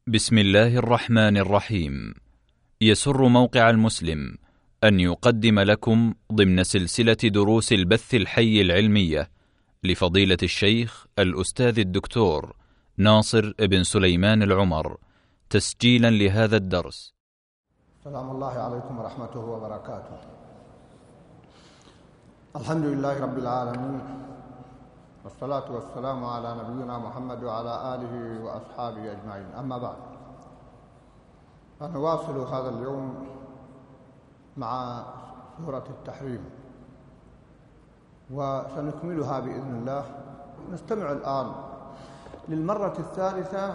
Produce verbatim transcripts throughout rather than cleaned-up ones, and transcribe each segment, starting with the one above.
بسم الله الرحمن الرحيم. يسر موقع المسلم أن يقدم لكم ضمن سلسلة دروس البث الحي العلمية لفضيلة الشيخ الأستاذ الدكتور ناصر بن سليمان العمر، تسجيلا لهذا الدرس. سلام الله عليكم ورحمته وبركاته. الحمد لله رب العالمين، والصلاة والسلام على نبينا محمد وعلى آله وأصحابه أجمعين. أما بعد، فنواصل هذا اليوم مع سورة التحريم، وسنكملها بإذن الله. نستمع الآن للمرة الثالثة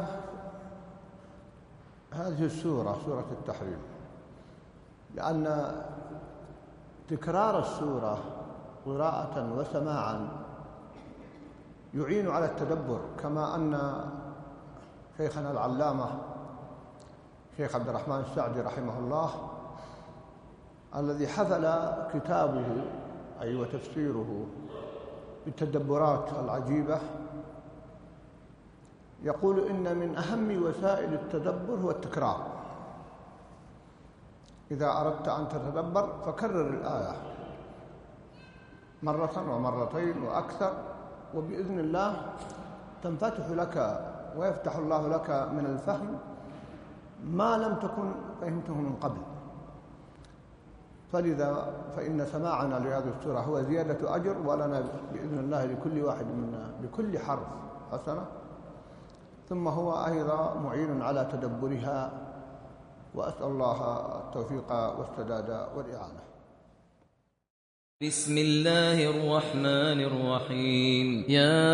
هذه السورة، سورة التحريم، لأن تكرار السورة قراءة وسماعا يعين على التدبر، كما أن شيخنا العلامة شيخ عبد الرحمن السعدي رحمه الله الذي حفل كتابه أي وتفسيره بالتدبرات العجيبة يقول إن من أهم وسائل التدبر هو التكرار. إذا أردت أن تتدبر فكرر الآية مرة ومرتين وأكثر، وبإذن الله تنفتح لك ويفتح الله لك من الفهم ما لم تكن فهمته من قبل. فلذا فإن سماعنا لهذه السورة هو زيادة أجر، ولنا بإذن الله لكل واحد منا بكل حرف حسنة، ثم هو أيضا معين على تدبرها، وأسأل الله التوفيق والسداد والإعانة. بسم الله الرحمن الرحيم. يا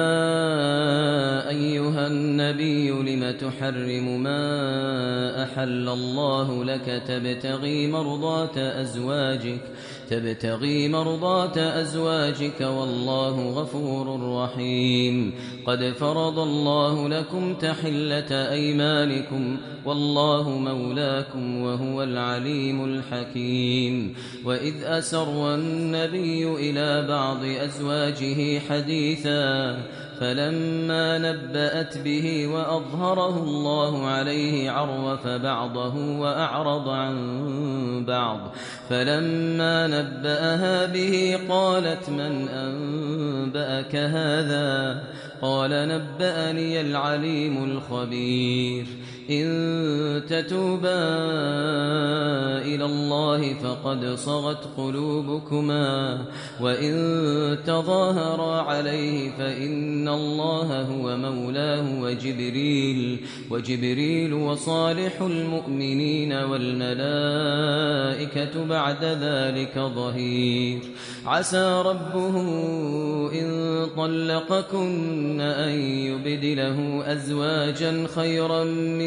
أيها النبي لم تحرم ما أحل الله لك تبتغي مرضات أزواجك تبتغي مرضات أزواجك والله غفور رحيم. قد فرض الله لكم تحلة أيمانكم والله مولاكم وهو العليم الحكيم. وإذ أسر النبي إلى بعض أزواجه حديثا فلما نبأت به وأظهره الله عليه عرف بعضه وأعرض عن بعض، فلما نبأها به قالت من أنبأك هذا؟ قال نبأني العليم الخبير. إن تتوبا إلى الله فقد صغت قلوبكما، وإن تظاهرا عليه فإن الله هو مولاه وجبريل وجبريل وصالح المؤمنين والملائكة بعد ذلك ظهير. عسى ربه إن طلقكن أن يبدله أزواجا خيرا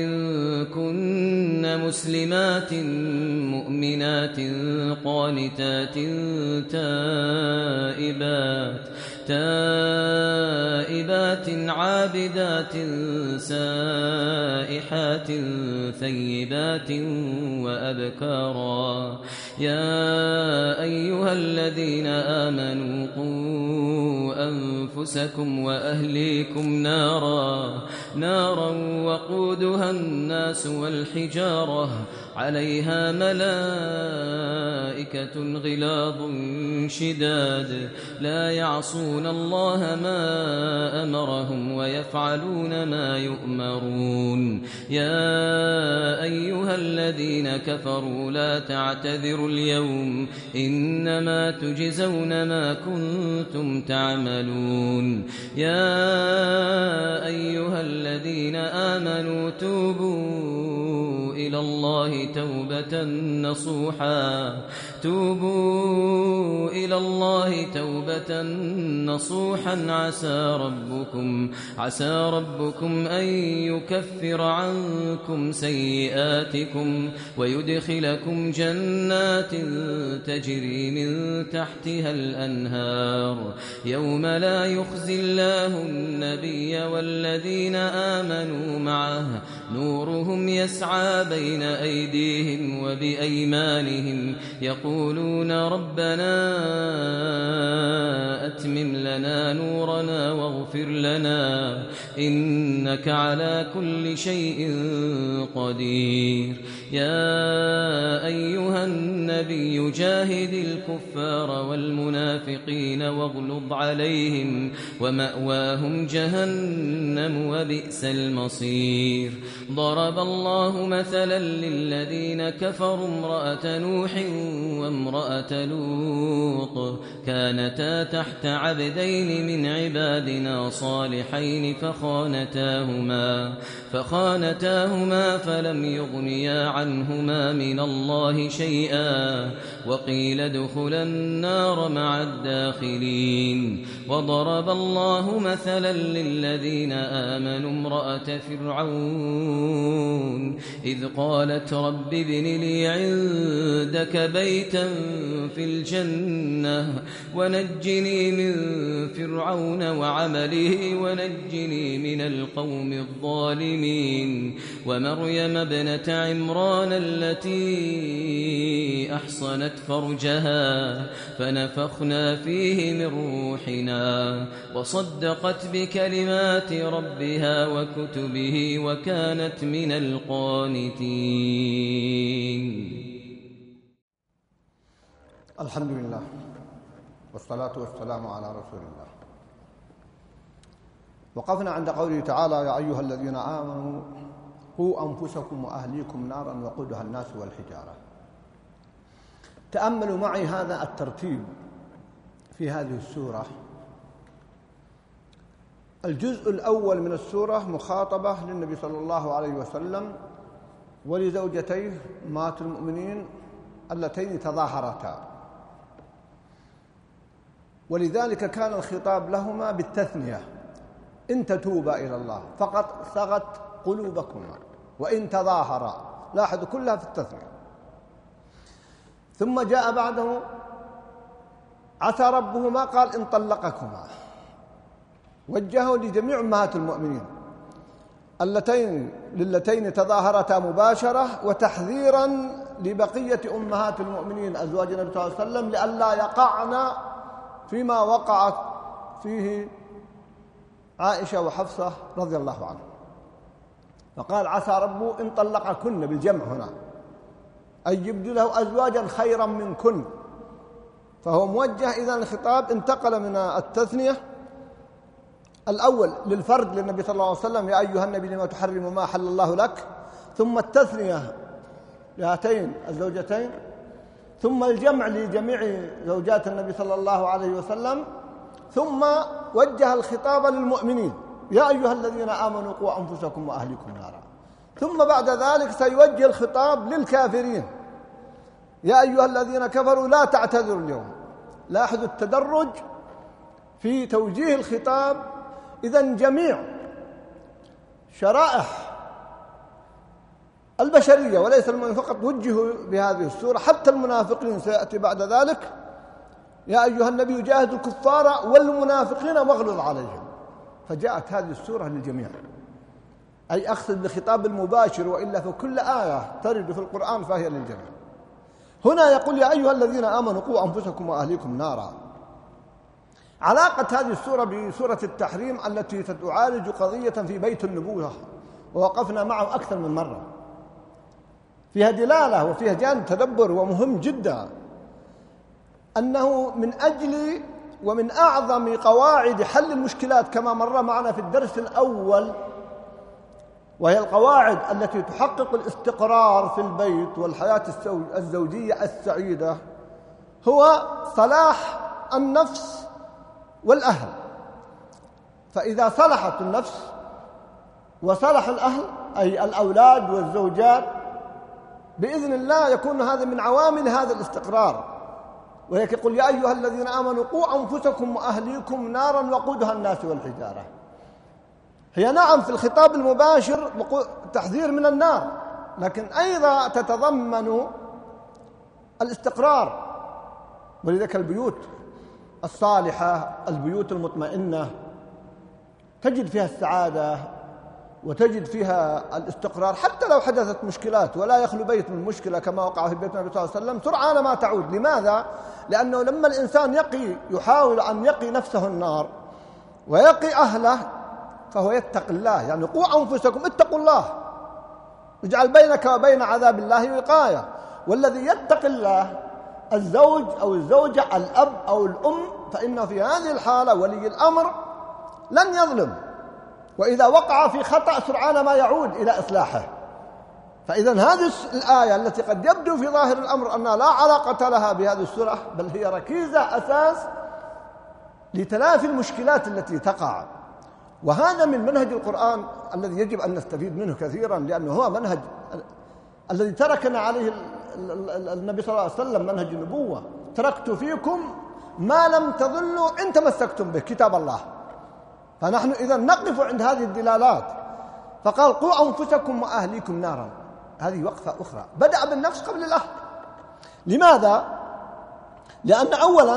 منكن مسلمات مؤمنات قانتات تائبات تائبات عابدات سائحات ثيبات وأبكارا. يا أيها الذين آمنوا قوا أنفسكم وأهليكم نارا نارا وقودها الناس والحجارة عليها ملائكة غلاظ شداد لا يعصون الله ما أمرهم ويفعلون ما يؤمرون. يا أيها الذين كفروا لا تعتذروا اليوم إنما تجزون ما كنتم تعملون. يا أيها الذين آمنوا توبوا إلى الله توبة نصوحا توبوا إلى الله توبة نصوحا عسى ربكم عسى ربكم أن يكفر عنكم سيئاتكم ويدخلكم جنات تجري من تحتها الأنهار يوم لا يخزي الله النبي والذين آمنوا معه نورهم يسعى تسعى بين أيديهم وبأيمانهم يقولون ربنا أتمم لنا نورنا واغفر لنا إنك على كل شيء قدير. يا أيها النبي جاهد الكفار والمنافقين واغلظ عليهم ومأواهم جهنم وبئس المصير. ضرب الله مثلا للذين كفروا امرأة نوح وامرأة لوط كانتا تحت عبدين من عبادنا صالحين فخانتاهما فخانتاهما فلم يغنيا عنهما من الله شيئا وقيل ادخلا النار مع الداخلين. وضرب الله مثلا للذين آمنوا امرأة فرعون إذ قالت رب ابن لي عندك بيتا في الجنة ونجني من فرعون وعمله ونجني من القوم الظالمين. ومريم ابنة عمران التي أحصنت فرجها فنفخنا فيه من روحنا وصدقت بكلمات ربها وكتبه وكانت من القانتين. الحمد لله والصلاة والسلام على رسول الله. وقفنا عند قوله تعالى يا أيها الذين آمنوا قوا أنفسكم وأهليكم نارا وقودها الناس والحجارة. تأملوا معي هذا الترتيب في هذه السورة. الجزء الأول من السورة مخاطبة للنبي صلى الله عليه وسلم ولزوجتيه أمهات المؤمنين اللتين تظاهرتا، ولذلك كان الخطاب لهما بالتثنية إن تتوبا إلى الله فقد صغت قلوبكما وإن تظاهرا، لاحظوا كلها في التثنية. ثم جاء بعده عسى ربهما قال إن طلقكما، وجهه لجميع أمهات المؤمنين اللتين للتين تظاهرتا مباشرة وتحذيرا لبقية أمهات المؤمنين أزواج النبي صلى الله عليه وسلم لئلا يقعن فيما وقعت فيه عائشة وحفصة رضي الله عنها. فقال عسى ربه إن طلقكن بالجمع هنا أن يبدله أزواجا خيرا منكن، فهو موجه. إذن الخطاب انتقل من التثنية الأول للفرد للنبي صلى الله عليه وسلم يا أيها النبي لما تحرم ما حل الله لك، ثم التثنية لهاتين الزوجتين، ثم الجمع لجميع زوجات النبي صلى الله عليه وسلم، ثم وجه الخطاب للمؤمنين يا أيها الذين آمنوا قوا أنفسكم وأهليكم نارا، ثم بعد ذلك سيوجه الخطاب للكافرين يا أيها الذين كفروا لا تعتذروا اليوم. لاحظوا التدرج في توجيه الخطاب. إذن جميع شرائح البشرية وليس المؤمنين فقط وجهوا بهذه السورة، حتى المنافقين سيأتي بعد ذلك يا أيها النبي جاهد الكفار والمنافقين واغلظ عليهم. فجاءت هذه السورة للجميع، أي أقصد بخطاب المباشر، وإلا فكل آية ترد في القرآن فهي للجميع. هنا يقول يا أيها الذين آمنوا قوا أنفسكم وأهليكم نارا. علاقة هذه السورة بسورة التحريم التي تعالج قضية في بيت النبوة ووقفنا معه أكثر من مرة، فيها دلالة وفيها جانب تدبر ومهم جدا، أنه من أجل ومن أعظم قواعد حل المشكلات كما مر معنا في الدرس الأول، وهي القواعد التي تحقق الاستقرار في البيت والحياة الزوجية السعيدة، هو صلاح النفس والأهل. فإذا صلحت النفس وصلح الأهل أي الأولاد والزوجات بإذن الله يكون هذا من عوامل هذا الاستقرار. وهيك يقول يا أيها الذين آمنوا قوا أنفسكم وأهليكم نارا وقودها الناس والحجارة. هي نعم في الخطاب المباشر تحذير من النار، لكن أيضا تتضمن الاستقرار. ولذلك البيوت الصالحة البيوت المطمئنة تجد فيها السعادة وتجد فيها الاستقرار، حتى لو حدثت مشكلات، ولا يخلو بيت من مشكلة كما وقع في بيت النبي صلى الله عليه وسلم، سرعان ما تعود. لماذا؟ لأنه لما الإنسان يقي يحاول أن يقي نفسه النار ويقي أهله فهو يتقي الله. يعني قوا أنفسكم، اتقوا الله، اجعل بينك وبين عذاب الله وقاية. والذي يتقي الله الزوج أو الزوجة، الأب أو الأم، فإنه في هذه الحالة ولي الأمر لن يظلم، وإذا وقع في خطأ سرعان ما يعود إلى إصلاحه. فإذا هذه الآية التي قد يبدو في ظاهر الأمر أنها لا علاقة لها بهذه السورة، بل هي ركيزة أساس لتلافي المشكلات التي تقع. وهذا من منهج القرآن الذي يجب أن نستفيد منه كثيرا، لأنه هو منهج الذي تركنا عليه النبي صلى الله عليه وسلم، منهج النبوة. تركت فيكم ما لم تضلوا إن تمسكتم به، كتاب الله. فنحن إذا نقف عند هذه الدلالات. فقال قوا أنفسكم وأهليكم نارا، هذه وقفة أخرى، بدأ بالنفس قبل الأهل. لماذا؟ لأن أولا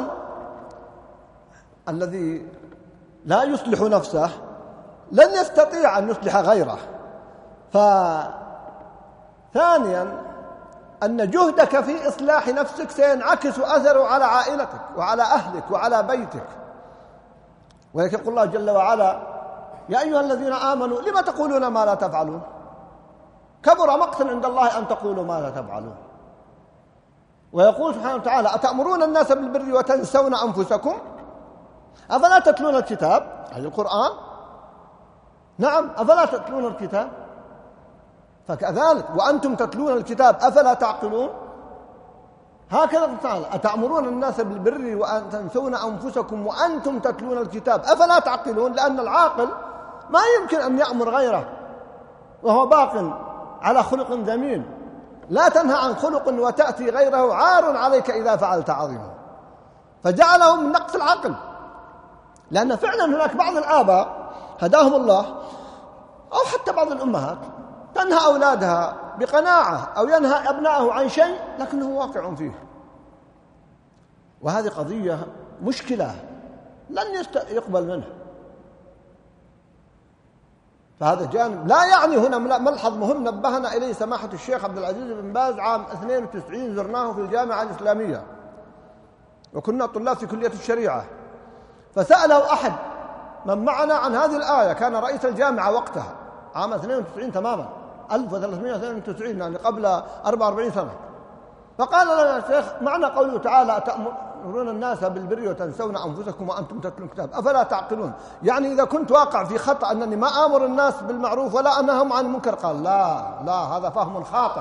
الذي لا يصلح نفسه لن يستطيع أن يصلح غيره. فثانيا أن جهدك في إصلاح نفسك سينعكس أثره على عائلتك وعلى أهلك وعلى بيتك. ولذلك يقول الله جل وعلا يا أيها الذين آمنوا لما تقولون ما لا تفعلون، كبر مقتا عند الله أن تقولوا ما لا تفعلون. ويقول سبحانه وتعالى أتأمرون الناس بالبر وتنسون أنفسكم أفلا تتلون الكتاب، أي القرآن. نعم، أفلا تتلون الكتاب، فكذلك وأنتم تتلون الكتاب أفلا تعقلون. هكذا تعالى أتأمرون الناس بالبر وتنسون أنفسكم وأنتم تتلون الكتاب أفلا تعقلون. لأن العاقل ما يمكن أن يأمر غيره وهو باق على خلق ذميم. لا تنهى عن خلق وتأتي غيره عار عليك إذا فعلت عظيما. فجعلهم من نقص العقل، لأن فعلا هناك بعض الآباء هداهم الله أو حتى بعض الأمهات تنهى أولادها بقناعة أو ينهى أبنائه عن شيء لكنه واقع فيه. وهذه قضية مشكلة لن يقبل منه. فهذا جانب لا يعني. هنا ملحظ مهم نبهنا إليه سماحة الشيخ عبد العزيز بن باز عام اثنين وتسعين، زرناه في الجامعة الإسلامية وكنا طلاب في كلية الشريعة، فسأله أحد من معنا عن هذه الآية، كان رئيس الجامعة وقتها عام اثنين وتسعين تماما، ألف وثلاثمائة واثنين وتسعين، يعني قبل أربع وأربعين سنة. فقال لنا يا شيخ معنى قوله تعالى أتأمرون الناس بالبر وتنسون أنفسكم وأنتم تتلون الكتاب أفلا تعقلون، يعني إذا كنت واقع في خطأ أنني ما آمر الناس بالمعروف ولا أنههم عن المنكر. قال لا لا، هذا فهم خاطئ.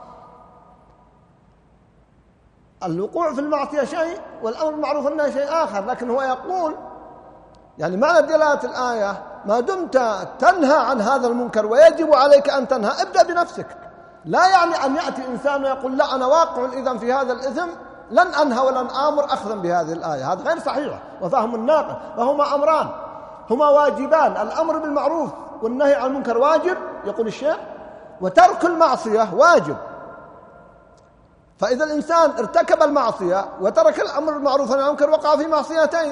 الوقوع في المعصية شيء والأمر بالمعروف أنه شيء آخر. لكن هو يقول يعني معنى دلالة الآية ما دمت تنهى عن هذا المنكر ويجب عليك أن تنهى ابدأ بنفسك. لا يعني أن يأتي إنسان ويقول لا أنا واقع إذن في هذا الإثم لن أنهى ولن آمر أخذا بهذه الآية، هذا غير صحيح وفهم الناقص. فهما أمران، هما واجبان، الأمر بالمعروف والنهي عن المنكر واجب يقول الشيخ، وترك المعصية واجب. فإذا الإنسان ارتكب المعصية وترك الأمر بالمعروف والنهي عن المنكر وقع في معصيتين،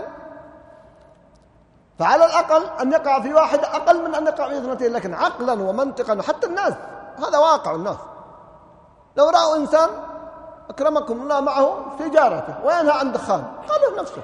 فعلى الأقل أن يقع في واحد أقل من أن يقع في اثنتين. لكن عقلا ومنطقا وحتى الناس هذا واقع الناس، لو رأوا إنسان أكرمكم الله معه في جارته وينهى عن دخان قالوا نفسه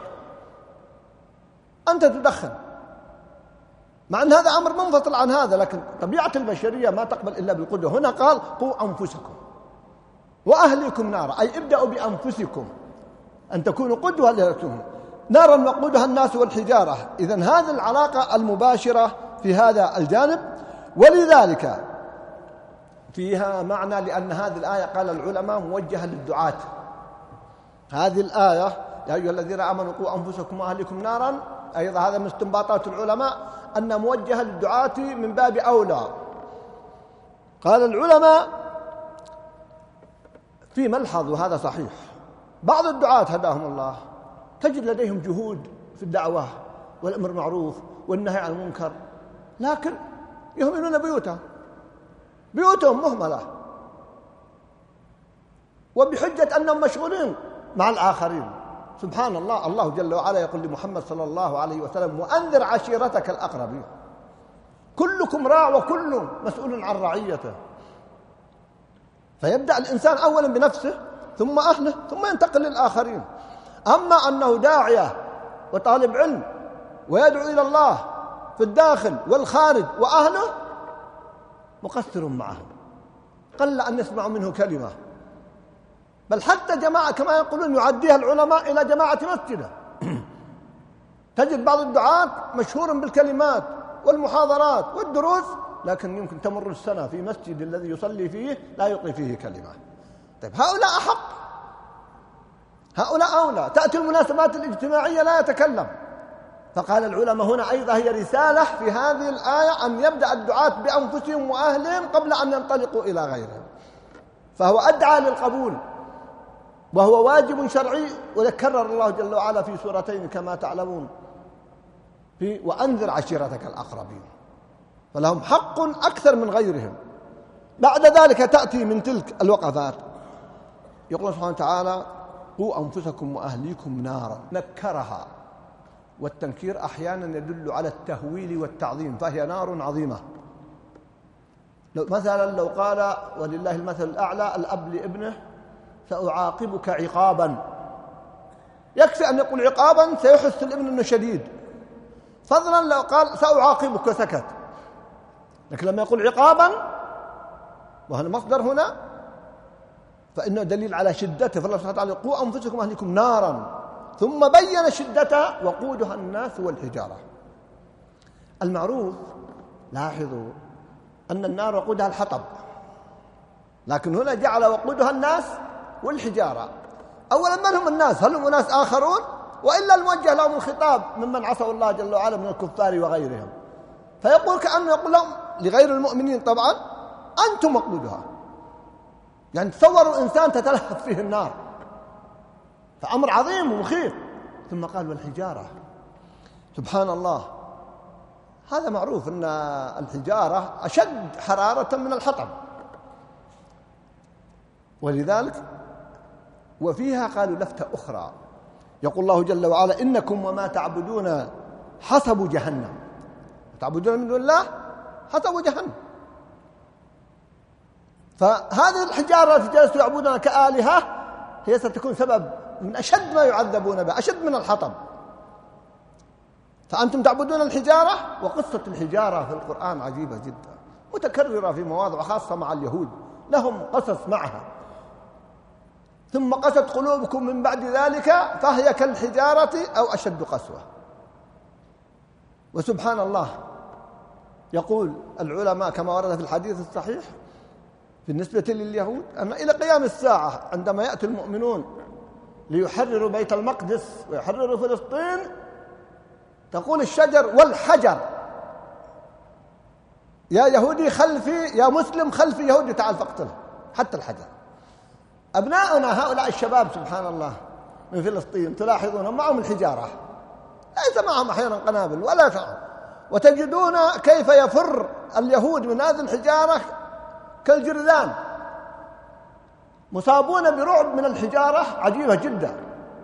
أنت تدخن، مع أن هذا أمر منفصل عن هذا، لكن طبيعة البشرية ما تقبل إلا بالقدوة. هنا قال قوا أنفسكم وأهليكم نارا، أي ابدأوا بأنفسكم أن تكونوا قدوة لغيركم، نارا وقودها الناس والحجارة. إذن هذه العلاقة المباشرة في هذا الجانب. ولذلك فيها معنى، لأن هذه الآية قال العلماء موجهة للدعاة. هذه الآية يا أيها الذين آمنوا قوا أنفسكم وأهليكم نارا، أيضا هذا من استنباطات العلماء أن موجهة للدعاة من باب أولى. قال العلماء في ملحظ وهذا صحيح، بعض الدعاة هداهم الله تجد لديهم جهود في الدعوة والأمر بالمعروف والنهي عن المنكر، لكن يهملون بيوتهم، بيوتهم مهملة، وبحجة أنهم مشغولين مع الآخرين. سبحان الله، الله جل وعلا يقول لمحمد صلى الله عليه وسلم وأنذر عشيرتك الأقربين. كلكم راع وكل مسؤول عن رعيته. فيبدأ الإنسان أولا بنفسه ثم أهله ثم ينتقل للآخرين. أما أنه داعية وطالب علم ويدعو إلى الله في الداخل والخارج وأهله مقصر معهم، قل أن يسمع منه كلمة، بل حتى جماعة كما يقولون يعديها العلماء إلى جماعة مسجده. تجد بعض الدعاة مشهور بالكلمات والمحاضرات والدروس، لكن يمكن تمر السنة في مسجد الذي يصلي فيه لا يلقي فيه كلمة. طيب هؤلاء أحق، هؤلاء أولى. تأتي المناسبات الاجتماعية لا يتكلم. فقال العلماء هنا أيضا هي رسالة في هذه الآية أن يبدأ الدعاة بأنفسهم وأهلهم قبل أن ينطلقوا إلى غيرهم، فهو أدعى للقبول وهو واجب شرعي. ويكرر الله جل وعلا في سورتين كما تعلمون في وأنذر عشيرتك الأقربين، فلهم حق أكثر من غيرهم. بعد ذلك تأتي من تلك الوقفات يقول سبحانه وتعالى قوا أنفسكم وأهليكم نارا، نكرها، والتنكير أحيانا يدل على التهويل والتعظيم، فهي نار عظيمة. لو مثلا لو قال ولله المثل الأعلى الأب لابنه سأعاقبك عقابا، يكفي أن يقول عقابا سيحس الابن أنه شديد، فضلا لو قال سأعاقبك سكت. لكن لما يقول عقابا وهذا مصدر هنا فإنه دليل على شدته. فالله سبحانه وتعالى قوا أنفسكم وأهليكم نارا، ثم بين شدتها وقودها الناس والحجارة. المعروف لاحظوا أن النار وقودها الحطب، لكن هنا جعل وقودها الناس والحجارة. أولا من هم الناس؟ هل هم ناس آخرون؟ وإلا الموجه لهم الخطاب ممن عصوا الله جل وعلا من الكفار وغيرهم، فيقول كأنه يقول لهم لغير المؤمنين طبعا أنتم وقودها. يعني تصوروا إنسان تتلهف فيه النار، فأمر عظيم ومخيف. ثم قال والحجارة، سبحان الله، هذا معروف أن الحجارة أشد حرارة من الحطب، ولذلك وفيها قالوا لفتة أخرى يقول الله جل وعلا إنكم وما تعبدون حسب جهنم، تعبدون من دون الله حسب جهنم. فهذه الحجارة التي جلسوا يعبدونها كآلهة هي ستكون سبب من أشد ما يعذبون به، أشد من الحطب. فأنتم تعبدون الحجارة. وقصة الحجارة في القرآن عجيبة جدا، متكررة في مواضع خاصة مع اليهود، لهم قصص معها. ثم قست قلوبكم من بعد ذلك فهي كالحجارة أو أشد قسوة. وسبحان الله يقول العلماء كما ورد في الحديث الصحيح بالنسبة لليهود أن إلى قيام الساعة عندما يأتي المؤمنون ليحرروا بيت المقدس ويحرروا فلسطين تقول الشجر والحجر يا يهودي خلفي، يا مسلم خلفي يهودي تعال فاقتله، حتى الحجر. أبناؤنا هؤلاء الشباب سبحان الله من فلسطين تلاحظون معهم الحجارة، ليس معهم أحيانا قنابل ولا شيء، وتجدون كيف يفر اليهود من هذه الحجارة كالجرذان، مصابون برعب من الحجارة عجيبة جدا.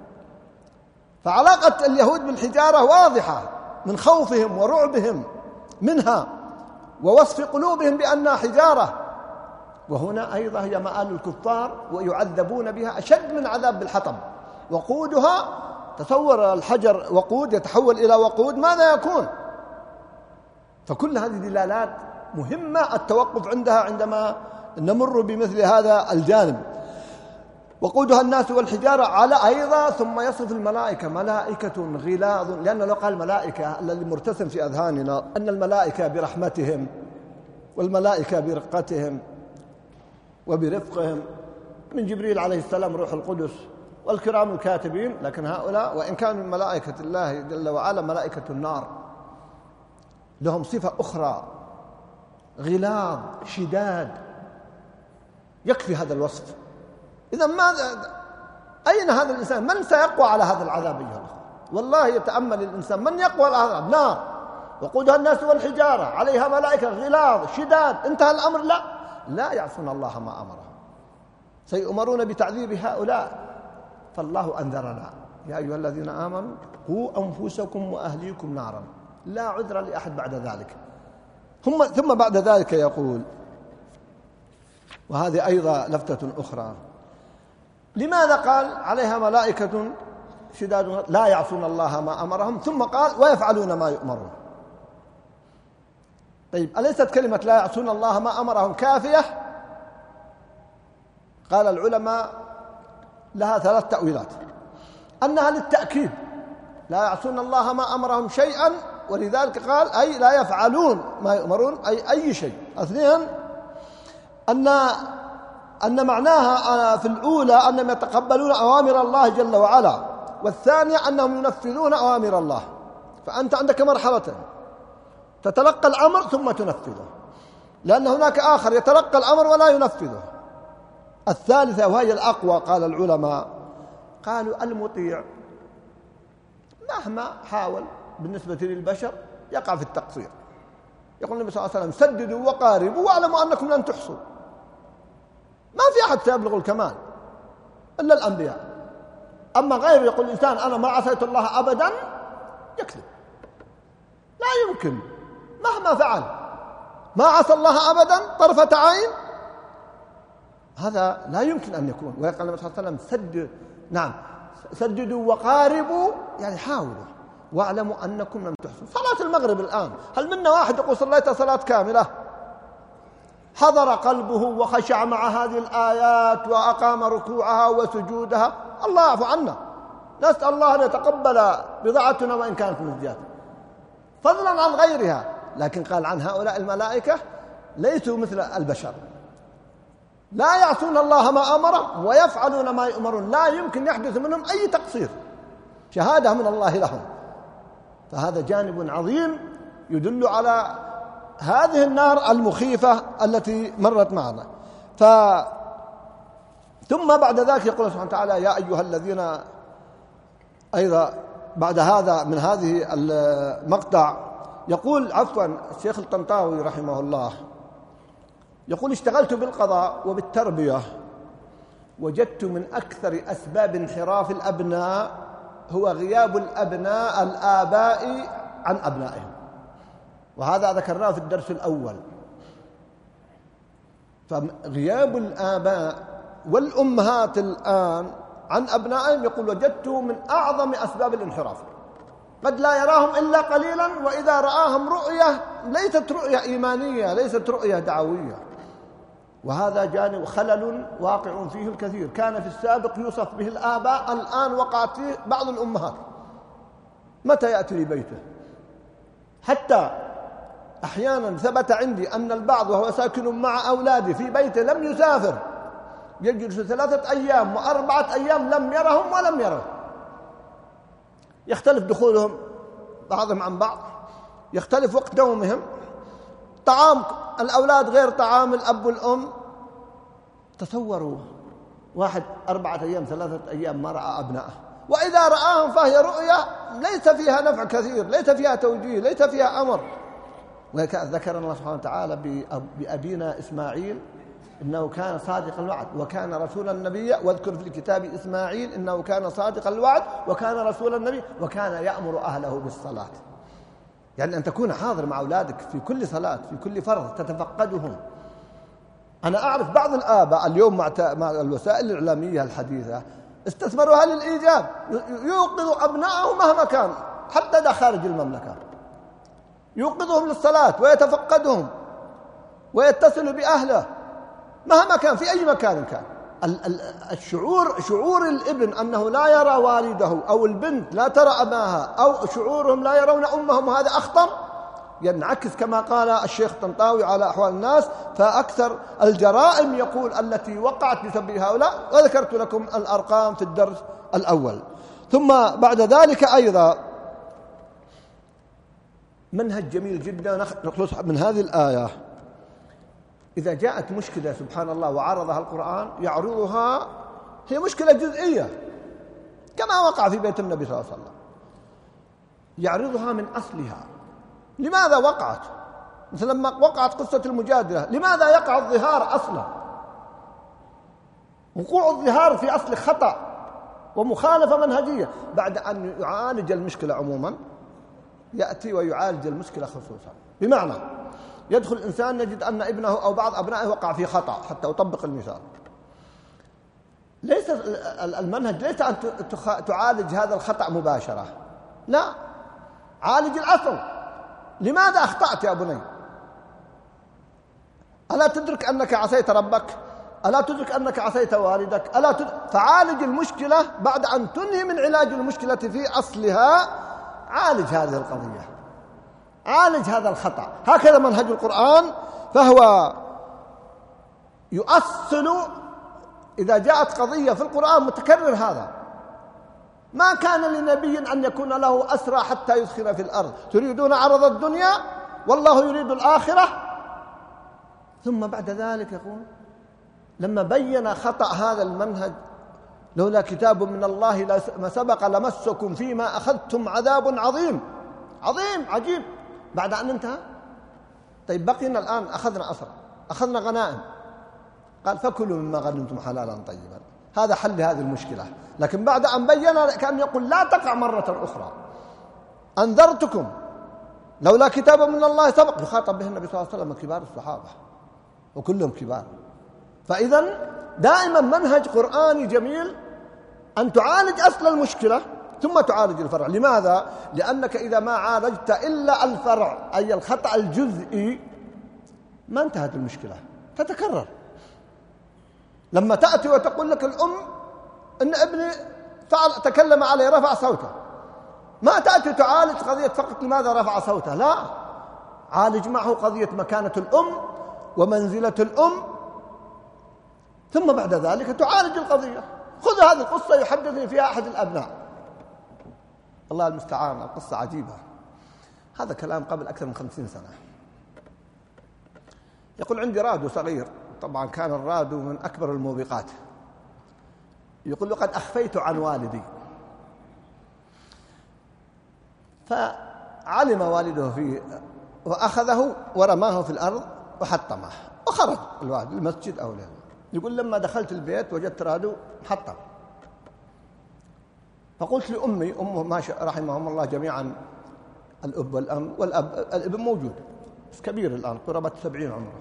فعلاقة اليهود بالحجارة واضحة من خوفهم ورعبهم منها ووصف قلوبهم بأنها حجارة. وهنا أيضا هي مآل الكفار ويعذبون بها أشد من عذاب بالحطب. وقودها، تصور الحجر وقود يتحول إلى وقود، ماذا يكون؟ فكل هذه دلالات مهمة التوقف عندها عندما نمر بمثل هذا الجانب. وقودها الناس والحجارة على أيضا. ثم يصف الملائكة ملائكة غلاظ، لأنه لو قال ملائكة الذي مرتسم في أذهاننا أن الملائكة برحمتهم والملائكة برقتهم وبرفقهم، من جبريل عليه السلام روح القدس والكرام الكاتبين، لكن هؤلاء وإن كانوا من ملائكة الله جل وعلا ملائكة النار لهم صفة أخرى غلاظ شداد، يكفي هذا الوصف. إذا ماذا أين هذا الإنسان؟ من سيقوى على هذا العذاب أيها الأخوة؟ والله يتأمل الإنسان من يقوى على هذا العذاب. نار وقودها الناس والحجارة عليها ملائكة غلاظ شداد، انتهى الأمر؟ لا لا يعصون الله ما أمرهم، سيؤمرون بتعذيب هؤلاء. فالله أنذرنا يا أيها الذين آمنوا قوا أنفسكم وأهليكم نارا، لا عذر لأحد بعد ذلك. ثم ثم بعد ذلك يقول، وهذه أيضا لفتة أخرى، لماذا قال عليها ملائكة شداد لا يعصون الله ما أمرهم، ثم قال ويفعلون ما يؤمرون؟ طيب أليست كلمة لا يعصون الله ما أمرهم كافية؟ قال العلماء لها ثلاث تأويلات: أنها للتأكيد، لا يعصون الله ما أمرهم شيئا، ولذلك قال أي لا يفعلون ما يؤمرون، أي أي شيء. اثنين، أن أن معناها في الأولى أنهم يتقبلون أوامر الله جل وعلا، والثانية أنهم ينفذون أوامر الله. فأنت عندك مرحلتين: تتلقى الأمر ثم تنفذه، لأن هناك آخر يتلقى الأمر ولا ينفذه. الثالثة وهي الأقوى قال العلماء، قالوا المطيع مهما حاول بالنسبة للبشر يقع في التقصير. يقول النبي صلى الله عليه وسلم: سددوا وقاربوا واعلموا أنكم لن تحصوا. ما في أحد سيبلغ الكمال إلا الأنبياء، أما غير يقول الإنسان أنا ما عصيت الله أبدا، يكذب. لا يمكن، مهما فعل ما عصى الله أبدا طرفة عين، هذا لا يمكن أن يكون. ويقول النبي صلى الله عليه وسلم: سدد نعم سددوا وقاربوا، يعني حاولوا واعلموا أنكم لم تحصوا. صلاة المغرب الآن، هل منا واحد يقول صليت صلاة كاملة حضر قلبه وخشع مع هذه الآيات وأقام ركوعها وسجودها؟ الله يعفو عنا، نسأل الله أن يتقبل بضاعتنا وإن كانت مزجاة، فضلا عن غيرها. لكن قال عن هؤلاء الملائكة ليسوا مثل البشر، لا يعصون الله ما أمرهم ويفعلون ما يؤمرون، لا يمكن يحدث منهم أي تقصير، شهادة من الله لهم. فهذا جانب عظيم يدل على هذه النار المخيفة التي مرت معنا. ف ثم بعد ذلك يقول سبحانه وتعالى: يا أيها الذين، أيضا بعد هذا من هذه المقطع يقول عفوا الشيخ الطنطاوي رحمه الله، يقول: اشتغلت بالقضاء وبالتربية، وجدت من أكثر أسباب انحراف الأبناء هو غياب الأبناء الآباء عن أبنائهم، وهذا ذكرناه في الدرس الأول. فغياب الآباء والأمهات الآن عن أبنائهم، يقول وجدته من أعظم أسباب الانحراف. قد لا يراهم إلا قليلا، وإذا رآهم رؤية ليست رؤية إيمانية، ليست رؤية دعوية. وهذا جانب خلل واقع فيه الكثير، كان في السابق يوصف به الآباء، الآن وقعت فيه بعض الأمهات. متى يأتي لبيته؟ حتى أحيانا ثبت عندي أن البعض وهو ساكن مع أولاده في بيته لم يسافر، يجلس ثلاثة أيام وأربعة أيام لم يرهم ولم يره. يختلف دخولهم بعضهم عن بعض، يختلف وقت نومهم، طعام الأولاد غير طعام الأب والأم. تصوروا واحد أربعة أيام ثلاثة أيام ما رأى أبنائه، وإذا رآهم فهي رؤية ليس فيها نفع كثير، ليس فيها توجيه، ليس فيها أمر. وذكر الله سبحانه وتعالى بأبينا إسماعيل إنه كان صادق الوعد وكان رسول النبي، واذكر في الكتاب إسماعيل إنه كان صادق الوعد وكان رسول النبي وكان يأمر أهله بالصلاة. يعني أن تكون حاضر مع أولادك في كل صلاة، في كل فرض، تتفقدهم. أنا أعرف بعض الآباء اليوم مع الوسائل الإعلامية الحديثة استثمروها للإيجاب، يوقظوا أبنائهم مهما كان، حتى دا خارج المملكة يوقظهم للصلاة ويتفقدهم ويتصل بأهله مهما كان في أي مكان كان. الشعور شعور الابن أنه لا يرى والده أو البنت لا ترى أباها أو شعورهم لا يرون أمهم، هذا أخطر، ينعكس كما قال الشيخ طنطاوي على أحوال الناس. فأكثر الجرائم يقول التي وقعت بسبب هؤلاء، وذكرت لكم الأرقام في الدرس الأول. ثم بعد ذلك أيضا منهج جميل جدا نخلص من هذه الآية. إذا جاءت مشكلة سبحان الله وعرضها القرآن يعرضها، هي مشكلة جزئية كما وقع في بيت النبي صلى الله عليه وسلم، يعرضها من أصلها. لماذا وقعت؟ مثل لما وقعت قصة المجادلة، لماذا يقع الظهار أصلا؟ وقوع الظهار في أصل خطأ ومخالفة منهجية. بعد أن يعالج المشكلة عموما يأتي ويعالج المشكلة خصوصا. بمعنى يدخل الإنسان يجد أن ابنه أو بعض أبنائه وقع في خطأ، حتى أطبق المثال. ليس المنهج ليس أن تعالج هذا الخطأ مباشرة، لا، عالج الأصل. لماذا أخطأت يا بني؟ ألا تدرك أنك عصيت ربك؟ ألا تدرك أنك عصيت والدك؟ ألا تدرك؟ فعالج المشكلة بعد أن تنهي من علاج المشكلة في أصلها. عالج هذه القضية، عالج هذا الخطأ. هكذا منهج القرآن، فهو يؤصل. إذا جاءت قضية في القرآن متكرر هذا، ما كان لنبي أن يكون له أسرى حتى يدخل في الأرض، تريدون عرض الدنيا والله يريد الآخرة. ثم بعد ذلك يقول لما بين خطأ هذا المنهج: لولا كتاب من الله ما سبق لمسكم فيما أخذتم عذاب عظيم. عظيم عجيب. بعد أن انتهى، طيب بقينا الآن، أخذنا أسرى، أخذنا غنائم، قال فكلوا مما غنمتم حلالا طيبا. هذا حل هذه المشكلة. لكن بعد أن بين كأن يقول لا تقع مرة أخرى، أنذرتكم لولا كتاب من الله سبق. يخاطب به النبي صلى الله عليه وسلم كبار الصحابة وكلهم كبار. فإذا دائما منهج قرآني جميل أن تعالج أصل المشكلة ثم تعالج الفرع. لماذا؟ لأنك إذا ما عالجت إلا الفرع، أي الخطأ الجزئي، ما انتهت المشكلة، تتكرر. لما تأتي وتقول لك الأم إن ابني فعل تكلم عليه رفع صوته، ما تأتي تعالج قضية فقط لماذا رفع صوته، لا، عالج معه قضية مكانة الأم ومنزلة الأم، ثم بعد ذلك تعالج القضية. خذ هذه القصة يحدثني فيها أحد الأبناء، الله المستعان، القصة عجيبة. هذا كلام قبل أكثر من خمسين سنة. يقول عندي رادو صغير، طبعا كان الرادو من أكبر الموبقات. يقول لقد أخفيت عن والدي، فعلم والده فيه وأخذه ورماه في الأرض وحطمه وخرج الوالد المسجد أو لا. يقول لما دخلت البيت وجدت رادو محطم، فقلت لأمي، أمه ما رحمهم الله جميعا، الأب والأم والأب، الابن موجود بس كبير الآن قرابة سبعين عمره.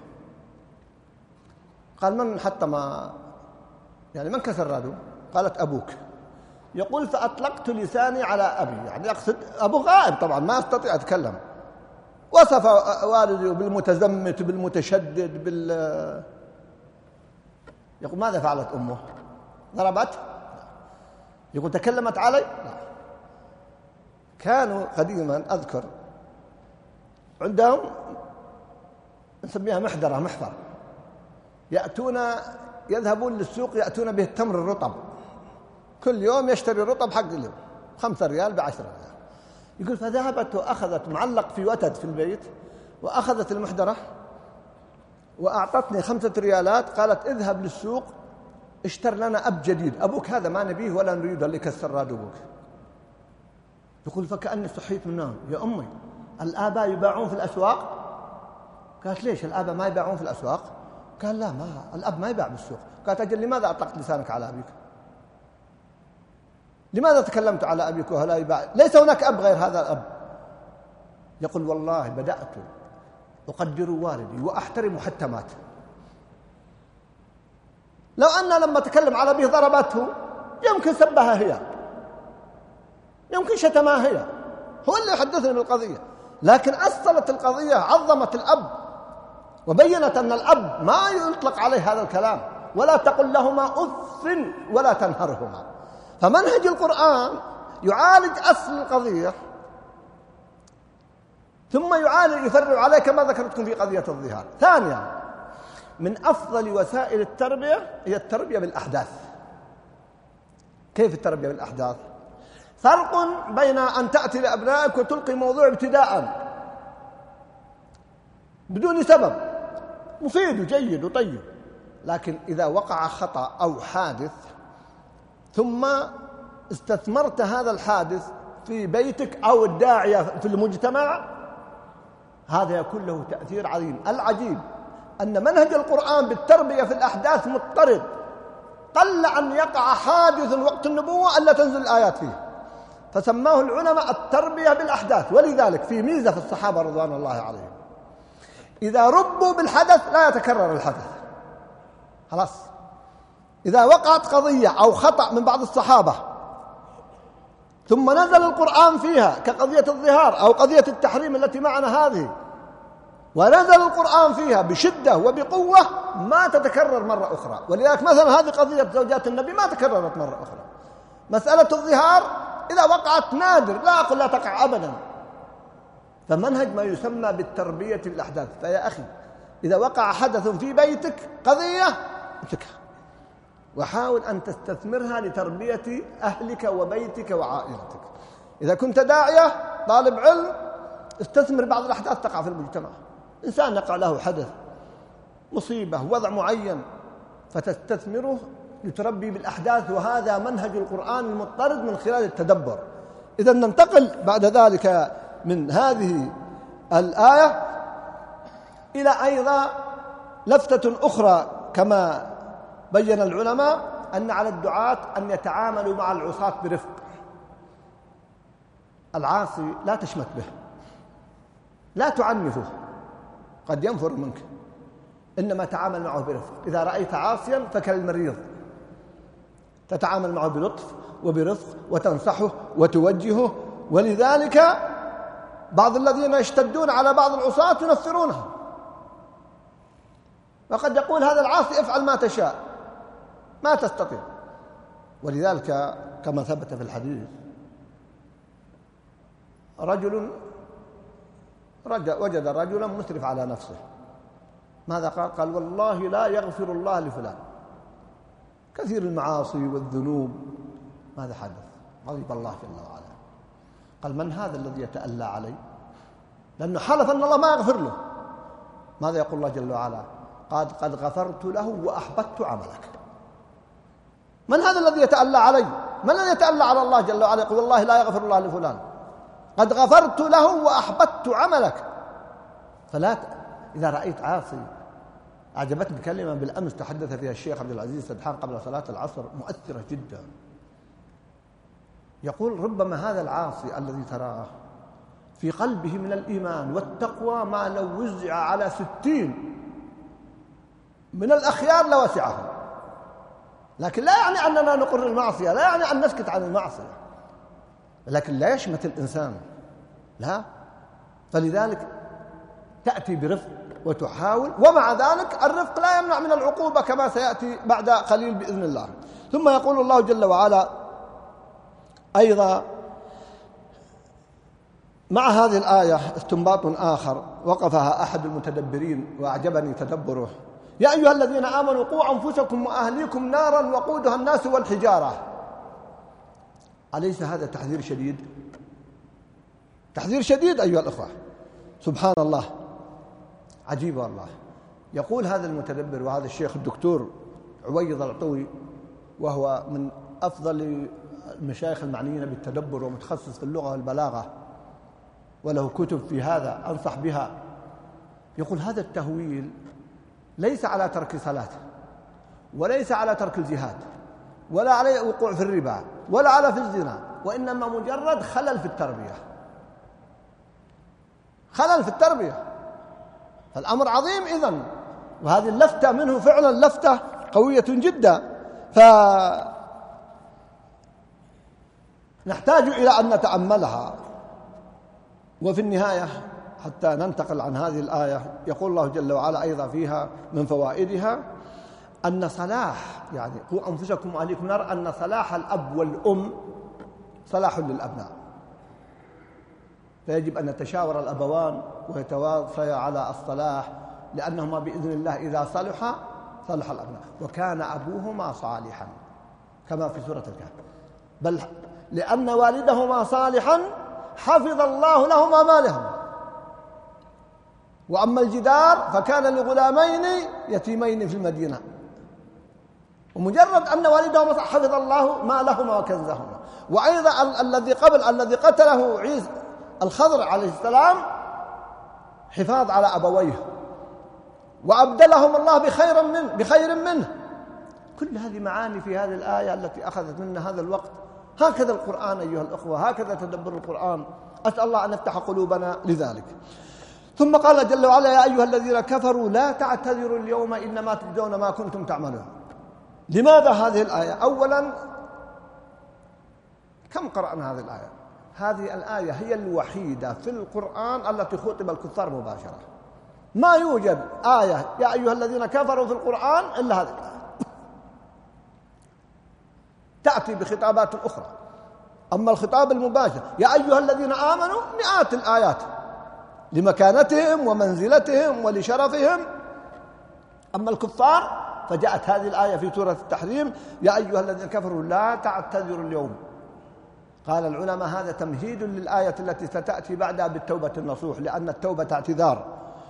قال من حطم يعني من كسر رادو؟ قالت أبوك. يقول فأطلقت لساني على أبي، يعني يقصد أبو غائب طبعا ما أستطيع أتكلم. وصف والدي بالمتزمت بالمتشدد بال يقول ماذا فعلت أمه؟ ضربت؟ يقول تكلمت علي؟ لا. كانوا قديما أذكر عندهم نسميها محدرة محفر، يأتون يذهبون للسوق يأتون به التمر الرطب، كل يوم يشتري الرطب حق اليوم خمسة ريال بعشرة ريال. يقول فذهبت وأخذت معلق في وتد في البيت، وأخذت المحدرة وأعطتني خمسة ريالات، قالت اذهب للسوق اشتر لنا أب جديد، أبوك هذا ما نبيه ولا نريده اللي كسر راد أبوك. يقول فكأني صحيت من النوم، يا أمي الآباء يباعون في الأسواق؟ قالت ليش الآباء ما يباعون في الأسواق؟ قال لا، ما الأب ما يباع بالسوق. قالت أجل لماذا أطلقت لسانك على أبيك؟ لماذا تكلمت على أبيك وهو لا يباع؟ ليس هناك أب غير هذا الأب. يقول والله بدأت أقدر والدي وأحترم حتى مات. لو أن لما تكلم على أبيه ضربته يمكن سبها هي، يمكن شتمها هي، هو اللي يحدثني بالقضية، لكن أصلت القضية، عظمت الأب وبينت أن الأب ما يطلق عليه هذا الكلام، ولا تقل لهما أف ولا تنهرهما. فمنهج القرآن يعالج أصل القضية ثم يعالج يفرع عليه كما ذكرتكم في قضية الظهار. ثانيا، من أفضل وسائل التربية هي التربية بالأحداث. كيف التربية بالأحداث؟ فرق بين أن تأتي لأبنائك وتلقي موضوع ابتداء بدون سبب، مفيد وجيد وطيب، لكن إذا وقع خطأ أو حادث ثم استثمرت هذا الحادث في بيتك أو الداعية في المجتمع، هذا يكون له تأثير عظيم. العجيب أن منهج القرآن بالتربية في الأحداث مضطرد، قل أن يقع حادث وقت النبوة ألا تنزل الآيات فيه، فسماه العلماء التربية بالأحداث. ولذلك في ميزة في الصحابة رضوان الله عليهم، إذا ربوا بالحدث لا يتكرر الحدث، خلاص. إذا وقعت قضية أو خطأ من بعض الصحابة ثم نزل القرآن فيها كقضية الظهار أو قضية التحريم التي معنا هذه، ونزل القرآن فيها بشدة وبقوة، ما تتكرر مرة أخرى. ولذلك مثلا هذه قضية زوجات النبي ما تكررت مرة أخرى. مسألة الظهار إذا وقعت نادر، لا أقول لا تقع أبدا، فمنهج ما يسمى بالتربية الأحداث. فيا أخي إذا وقع حدث في بيتك قضية امسكها وحاول أن تستثمرها لتربية أهلك وبيتك وعائلتك. إذا كنت داعية طالب علم استثمر بعض الأحداث تقع في المجتمع، إنسان يقع له حدث مصيبة وضع معين فتستثمره لتربي بالأحداث، وهذا منهج القرآن المضطرد من خلال التدبر. إذا ننتقل بعد ذلك من هذه الآية إلى أيضا لفتة أخرى كما بين العلماء، أن على الدعاة أن يتعاملوا مع العصاة برفق. العاصي لا تشمت به، لا تعنفه، قد ينفر منك، إنما تعامل معه برفق. إذا رأيت عاصيا فكالمريض، تتعامل معه بلطف وبرفق وتنصحه وتوجهه. ولذلك بعض الذين يشتدون على بعض العصاة ينفرونهم، وقد يقول هذا العاصي افعل ما تشاء، ما تستطيع. ولذلك كما ثبت في الحديث رجل وجد رجلا مسرف على نفسه، ماذا قال؟ قال والله لا يغفر الله لفلان، كثير المعاصي والذنوب. ماذا حدث؟ غضب الله جل وعلا، قال من هذا الذي يتألى علي؟ لأنه حلف أن الله ما يغفر له. ماذا يقول الله جل وعلا؟ قال قد غفرت له وأحبطت عملك. من هذا الذي يتألى علي؟ من الذي يتألى على الله جل وعلا يقول والله لا يغفر الله لفلان؟ قد غفرت له وأحبطت عملك. فلا ت... إذا رأيت عاصي، أعجبتني كلمة بالأمس تحدث فيها الشيخ عبد العزيز سدحان قبل صلاة العصر مؤثرة جدا. يقول ربما هذا العاصي الذي تراه في قلبه من الإيمان والتقوى ما لو وزع على ستين من الأخيار لوسعهم، لكن لا يعني أننا نقر المعصية، لا يعني أن نسكت عن المعصية، لكن لا يشمت الإنسان، لا. فلذلك تأتي برفق وتحاول، ومع ذلك الرفق لا يمنع من العقوبة كما سيأتي بعد قليل بإذن الله. ثم يقول الله جل وعلا أيضا مع هذه الآية استنباط آخر وقفها أحد المتدبرين وأعجبني تدبره: يا أيها الذين آمنوا قوا أنفسكم وأهليكم نارا وقودها الناس والحجارة. أليس هذا تحذير شديد؟ تحذير شديد أيها الأخوة. سبحان الله، عجيب والله. يقول هذا المتدبر وهذا الشيخ الدكتور عويض العطوي، وهو من أفضل المشايخ المعنيين بالتدبر ومتخصص في اللغة والبلاغة، وله كتب في هذا أنصح بها. يقول هذا التهويل ليس على ترك صلاة، وليس على ترك الجهاد، ولا على وقوع في الربا، ولا على في الزنا، وإنما مجرد خلل في التربية، خلل في التربية. فالأمر عظيم إذن، وهذه اللفتة منه فعلا لفتة قوية جدا. فنحتاج إلى أن نتأملها. وفي النهاية حتى ننتقل عن هذه الآية، يقول الله جل وعلا أيضا فيها من فوائدها أن صلاح، يعني قوا أنفسكم وأهليكم نار، أن صلاح الأب والأم صلاح للأبناء، فيجب أن نتشاور الأبوان ويتواصيا على الصلاح، لأنهما بإذن الله إذا صلحا صلح الأبناء. وكان أبوهما صالحا كما في سورة الكهف، بل لأن والدهما صالحا حفظ الله لهما مالهما. وأما الجدار فكان لغلامين يتيمين في المدينة، ومجرد أن والدهما حفظ الله مالهما وكنزهما. وأيضا ال- الذي قبل الذي قتله عيسى الخضر عليه السلام حفاظ على أبويه، وأبدلهم الله بخير منه بخير منه. كل هذه معاني في هذه الآية التي أخذت منا هذا الوقت. هكذا القرآن أيها الأخوة، هكذا تدبر القرآن. أسأل الله أن يفتح قلوبنا لذلك. ثم قال جل وعلا يا أيها الذين كفروا لا تعتذروا اليوم إنما تجزون ما كنتم تعملون. لماذا هذه الآية؟ أولا كم قرأنا هذه الآية؟ هذه الآية هي الوحيدة في القرآن التي خطب الكفار مباشرة. ما يوجد آية يا أيها الذين كفروا في القرآن إلا هذه الآية، تأتي بخطابات أخرى. أما الخطاب المباشر يا أيها الذين آمنوا مئات الآيات لمكانتهم ومنزلتهم ولشرفهم. أما الكفار فجاءت هذه الآية في سورة التحريم يا أيها الذين كفروا لا تعتذروا اليوم. قال العلماء هذا تمهيد للآية التي ستأتي بعدها بالتوبة النصوح، لأن التوبة اعتذار،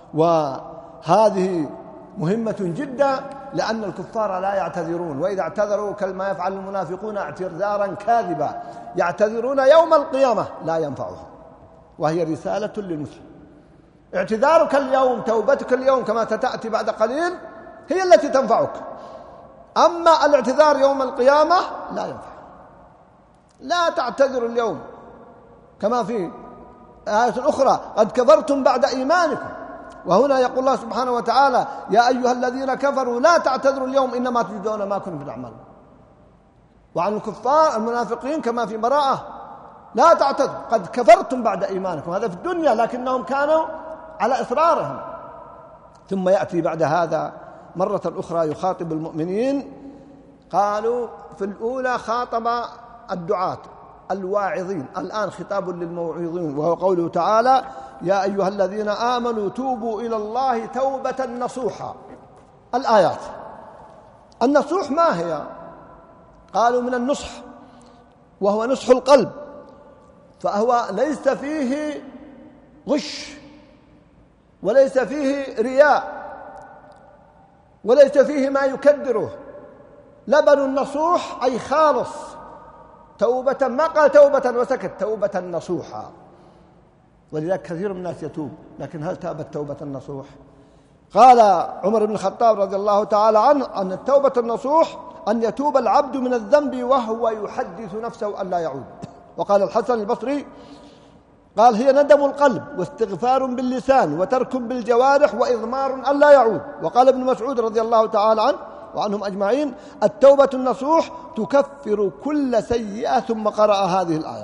وهذه مهمة جدا لأن الكفار لا يعتذرون، وإذا اعتذروا كما يفعل المنافقون اعتذارا كاذبا يعتذرون يوم القيامة لا ينفعهم، وهي رسالة للمسلم. اعتذارك اليوم توبتك اليوم كما ستأتي بعد قليل هي التي تنفعك، أما الاعتذار يوم القيامة لا ينفع. لا تعتذروا اليوم، كما في آية أخرى قد كفرتم بعد إيمانكم. وهنا يقول الله سبحانه وتعالى يا أيها الذين كفروا لا تعتذروا اليوم إنما تجزون ما كنتم تعملون. وعن الكفار المنافقين كما في براءة لا تعتذروا قد كفرتم بعد إيمانكم، هذا في الدنيا لكنهم كانوا على إصرارهم. ثم يأتي بعد هذا مرة أخرى يخاطب المؤمنين. قالوا في الأولى خاطب الدعاة الواعظين، الآن خطاب للموعظين، وهو قوله تعالى يا أيها الذين آمنوا توبوا إلى الله توبة نصوحا. الآيات النصوح ما هي؟ قالوا من النصح، وهو نصح القلب، فهو ليس فيه غش وليس فيه رياء وليس فيه ما يكدره. لبن النصوح أي خالص، توبة، ما قال توبة وسكت، توبة نصوحا. ولذلك كثير من الناس يتوب، لكن هل تابت توبة النصوح؟ قال عمر بن الخطاب رضي الله تعالى عنه أن التوبة النصوح أن يتوب العبد من الذنب وهو يحدث نفسه أن لا يعود. وقال الحسن البصري قال هي ندم القلب واستغفار باللسان وترك بالجوارح وإضمار أن لا يعود. وقال ابن مسعود رضي الله تعالى عنه وعنهم أجمعين التوبة النصوح تكفر كل سيئة. ثم قرأ هذه الآية.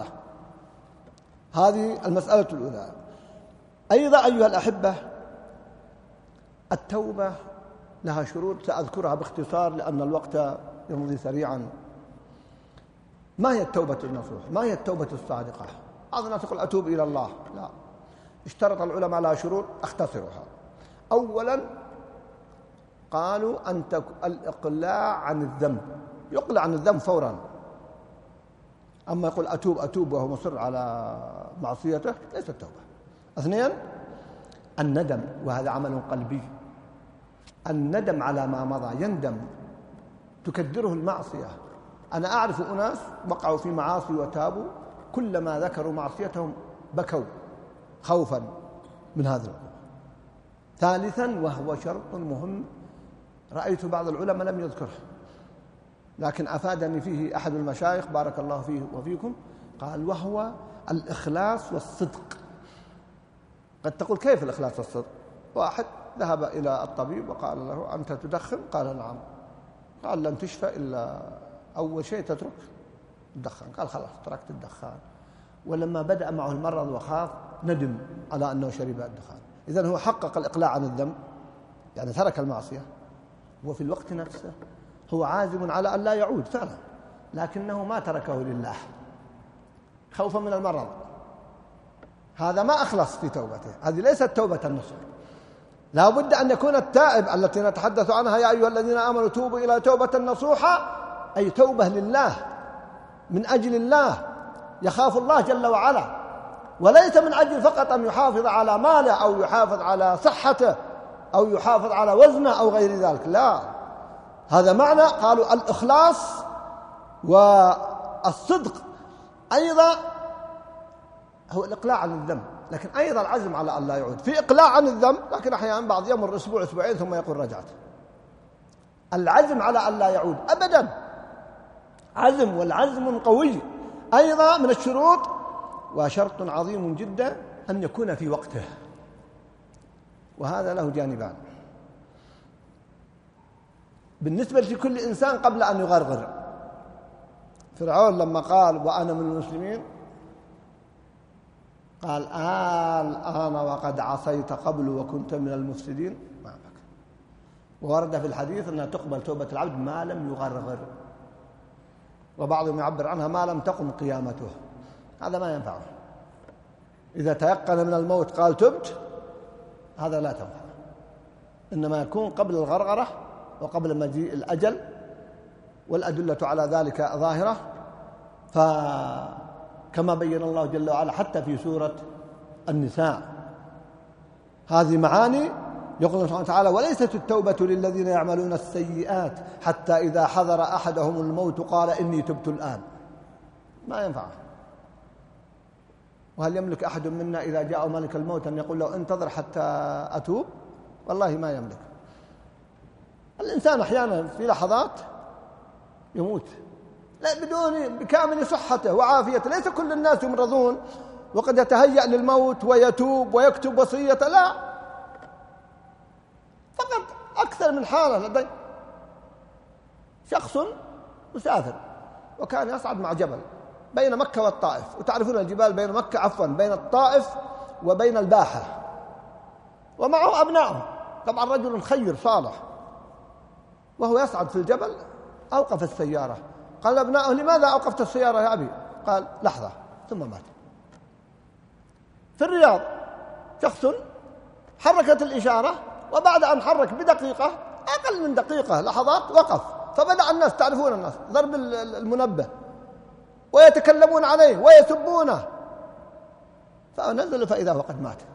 هذه المسألة الأولى. أيضا أيها الأحبة التوبة لها شروط سأذكرها باختصار لأن الوقت يمضي سريعا. ما هي التوبة النصوح؟ ما هي التوبة الصادقة؟ بعض الناس يقول أتوب إلى الله، لا، اشترط العلماء لها شروط أختصرها. أولا قالوا أن الإقلاع عن الذنب، يقلع عن الذنب فورا. أما يقول أتوب أتوب وهو مصر على معصيته ليست توبة. اثنين الندم، وهذا عمل قلبي، الندم على ما مضى، يندم، تكدره المعصية. أنا أعرف أناس وقعوا في معاصي وتابوا، كلما ذكروا معصيتهم بكوا خوفا من هذا العقوبة. ثالثا وهو شرط مهم رأيت بعض العلماء لم يذكره لكن أفادني فيه أحد المشايخ بارك الله فيه وفيكم، قال وهو الإخلاص والصدق. قد تقول كيف الإخلاص والصدق؟ واحد ذهب إلى الطبيب وقال له أنت تدخن؟ قال نعم. قال لن تشفى إلا أول شيء تترك الدخان. قال خلاص تركت الدخان. ولما بدأ معه المرض وخاف ندم على أنه شرب الدخان. إذن هو حقق الإقلاع عن الذنب، يعني ترك المعصية، وفي الوقت نفسه هو عازم على أن لا يعود فعلا، لكنه ما تركه لله خوفا من المرض. هذا ما أخلص في توبته، هذه ليست توبة النصوح. لا بد أن يكون التائب التي نتحدث عنها يا أيها الذين آمنوا توبوا إلى توبة نصوحا، أي توبة لله من أجل الله، يخاف الله جل وعلا، وليس من أجل فقط أن يحافظ على ماله أو يحافظ على صحته أو يحافظ على وزنه أو غير ذلك، لا. هذا معنى قالوا الإخلاص والصدق. أيضا هو الإقلاع عن الذنب، لكن أيضا العزم على أن لا يعود. في إقلاع عن الذنب لكن أحيانا بعض يمر أسبوع أسبوعين ثم يقول رجعت. العزم على أن لا يعود أبدا عزم، والعزم قوي. أيضا من الشروط وشرط عظيم جدا أن يكون في وقته. وهذا له جانبان بالنسبة لكل إنسان قبل أن يغرغر. فرعون لما قال وأنا من المسلمين قال آل أنا وقد عصيت قبل وكنت من المفسدين، ما بك. وورد في الحديث أنها تقبل توبة العبد ما لم يغرغر، وبعضهم يعبر عنها ما لم تقم قيامته. هذا ما ينفعه. إذا تيقن من الموت قال تبت، هذا لا تنفع، إنما يكون قبل الغرغرة وقبل مجيء الأجل، والأدلة على ذلك ظاهرة. فكما بين الله جل وعلا حتى في سورة النساء هذه معاني، يقول سبحانه وتعالى وليست التوبة للذين يعملون السيئات حتى إذا حضر أحدهم الموت قال إني تبت الآن، ما ينفع. وهل يملك أحد منا إذا جاء ملك الموت أن يقول له انتظر حتى أتوب؟ والله ما يملك. الإنسان أحيانا في لحظات يموت لا بدون بكامل صحته وعافيته. ليس كل الناس يمرضون وقد يتهيأ للموت ويتوب ويكتب وصية، لا، فقط أكثر من حالة. لدي شخص مسافر وكان يصعد مع جبل بين مكة والطائف، وتعرفون الجبال بين مكة عفوا بين الطائف وبين الباحة، ومعه أبنائه، طبعا رجل خير صالح، وهو يصعد في الجبل أوقف السيارة. قال أبنائه لماذا أوقفت السيارة يا أبي؟ قال لحظة، ثم مات. في الرياض شخص حركت الإشارة، وبعد أن حرك بدقيقة أقل من دقيقة لحظات وقف، فبدأ الناس، تعرفون الناس ضرب المنبه ويتكلمون عليه ويسبونه، فنزل فإذا هو قد مات.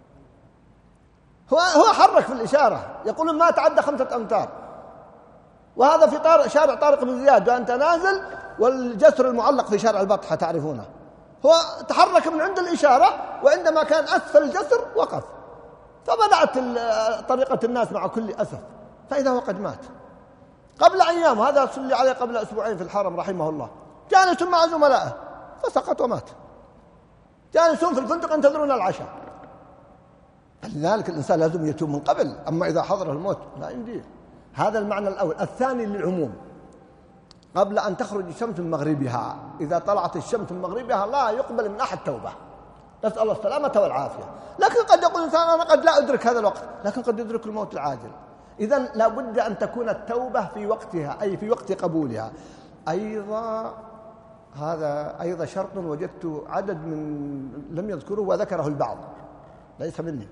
هو هو حرك في الإشارة، يقولون ما تعدى خمسة أمتار، وهذا في طارق شارع طارق بن زياد وأنت نازل، والجسر المعلق في شارع البطحة تعرفونه. هو تحرك من عند الإشارة، وعندما كان أسفل الجسر وقف، فبدأت طريقة الناس مع كل أسف، فإذا هو قد مات قبل أيام. هذا صلي عليه قبل أسبوعين في الحرم رحمه الله، جالس مع زملائه فسقط ومات، جالسون في الفندق ينتظرون العشاء. فلذلك الإنسان لازم يتوب من قبل، أما إذا حضره الموت لا يمديه. هذا المعنى الأول. الثاني للعموم، قبل أن تخرج الشمس من مغربها، إذا طلعت الشمس من مغربها لا يقبل من أحد توبة، نسأل الله السلامة والعافية. لكن قد يقول الإنسان أنا قد لا أدرك هذا الوقت، لكن قد يدرك الموت العاجل. إذن لا بد أن تكون التوبة في وقتها، أي في وقت قبولها. أيضا هذا أيضا شرط وجدت عدد من لم يذكره وذكره البعض ليس مني،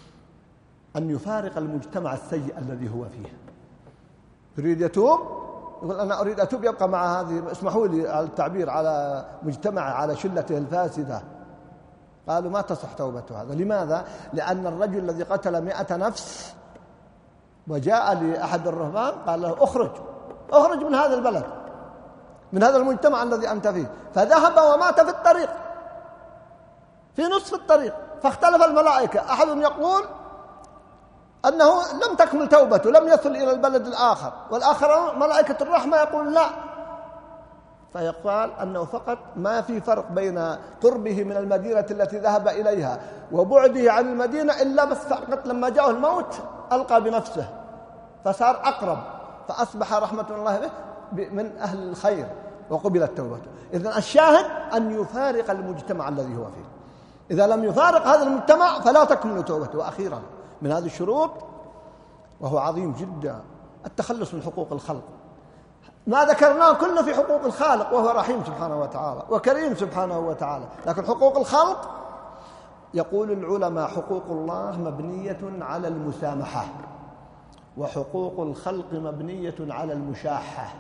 أن يفارق المجتمع السيء الذي هو فيه. يريد يتوب، يقول أنا أريد أتوب، يبقى مع هذه، اسمحوا لي على التعبير، على مجتمع، على شلته الفاسدة. قالوا ما تصح توبته هذا. لماذا؟ لأن الرجل الذي قتل مئة نفس وجاء لأحد الرهبان قال له اخرج اخرج من هذا البلد، من هذا المجتمع الذي أنت فيه، فذهب ومات في الطريق، في نصف الطريق. فاختلف الملائكة، أحدهم يقول أنه لم تكمل توبته، لم يصل إلى البلد الآخر، والآخر ملائكة الرحمة يقول لا. فيقال أنه فقط ما في فرق بين قربه من المدينة التي ذهب إليها وبعده عن المدينة، إلا بس فقط لما جاءه الموت ألقى بنفسه فصار أقرب، فأصبح رحمة الله به من أهل الخير وقبلت توبته. إذن الشاهد أن يفارق المجتمع الذي هو فيه. إذا لم يفارق هذا المجتمع فلا تكمل توبته. وأخيرا من هذه الشروط وهو عظيم جدا، التخلص من حقوق الخلق. ما ذكرناه كله في حقوق الخالق، وهو رحيم سبحانه وتعالى وكريم سبحانه وتعالى، لكن حقوق الخلق يقول العلماء حقوق الله مبنية على المسامحة، وحقوق الخلق مبنية على المشاحة.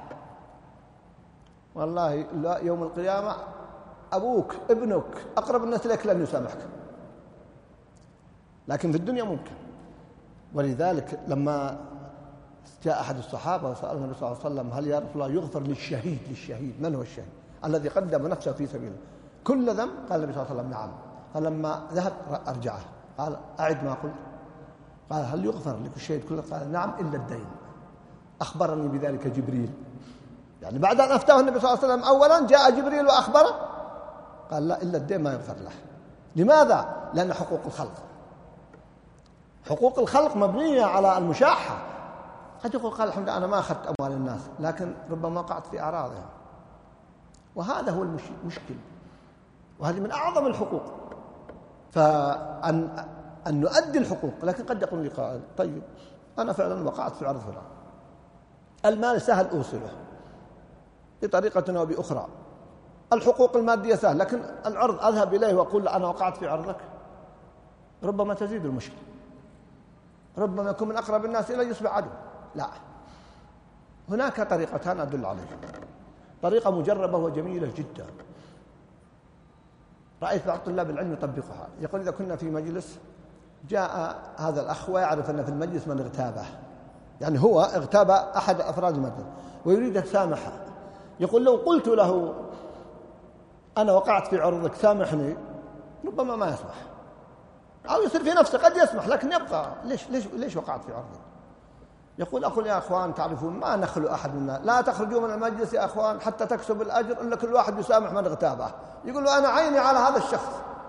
والله لا، يوم القيامة أبوك ابنك أقرب الناس لك لن يسامحك، لكن في الدنيا ممكن. ولذلك لما جاء أحد الصحابة وسأل النبي صلى الله عليه وسلم هل يا رسول الله يغفر للشهيد للشهيد من هو الشهيد؟ الذي قدم نفسه في سبيله كل ذنب؟ قال النبي صلى الله عليه وسلم نعم. فلما ذهب أرجعه قال أعد ما قلت. قال هل يغفر لك الشهيد كله؟ قال نعم إلا الدين، أخبرني بذلك جبريل. يعني بعد أن أفتاه النبي صلى الله عليه وسلم أولا جاء جبريل وأخبره، قال لا إلا الدين ما يغفر له. لماذا؟ لأن حقوق الخلق. حقوق الخلق مبنية على المشاحة. قد يقول قال الحمد لله أنا ما أخذت أموال الناس، لكن ربما وقعت في أعراضهم، وهذا هو المشكل، وهذه من أعظم الحقوق. فأن أن نؤدي الحقوق. لكن قد يقول لي قائل طيب أنا فعلا وقعت في عرض فلان، المال سهل أوصله بطريقة أو بأخرى، الحقوق المادية سهل، لكن العرض أذهب إليه وأقول أنا وقعت في عرضك، ربما تزيد المشكلة، ربما يكون من أقرب الناس إليه يصبح عدو. لا، هناك طريقتان أدل عليها، طريقة مجربة وجميلة جدا، رأيت بعض طلاب العلم يطبقها. يقول إذا كنا في مجلس جاء هذا الأخ ويعرف أن في المجلس من اغتابه، يعني هو اغتاب أحد أفراد المجلس ويريد السامحة، يقول لو قلت له أنا وقعت في عرضك سامحني ربما ما يسمح، أو يصير في نفسه قد يسمح لكن يبقى ليش ليش ليش وقعت في عرضك. يقول أقول يا أخوان تعرفون ما نخلو أحد منا، لا تخرجوا من المجلس يا أخوان حتى تكسب الأجر إلا كل واحد يسامح من اغتابه. يقول له أنا عيني على هذا الشخص،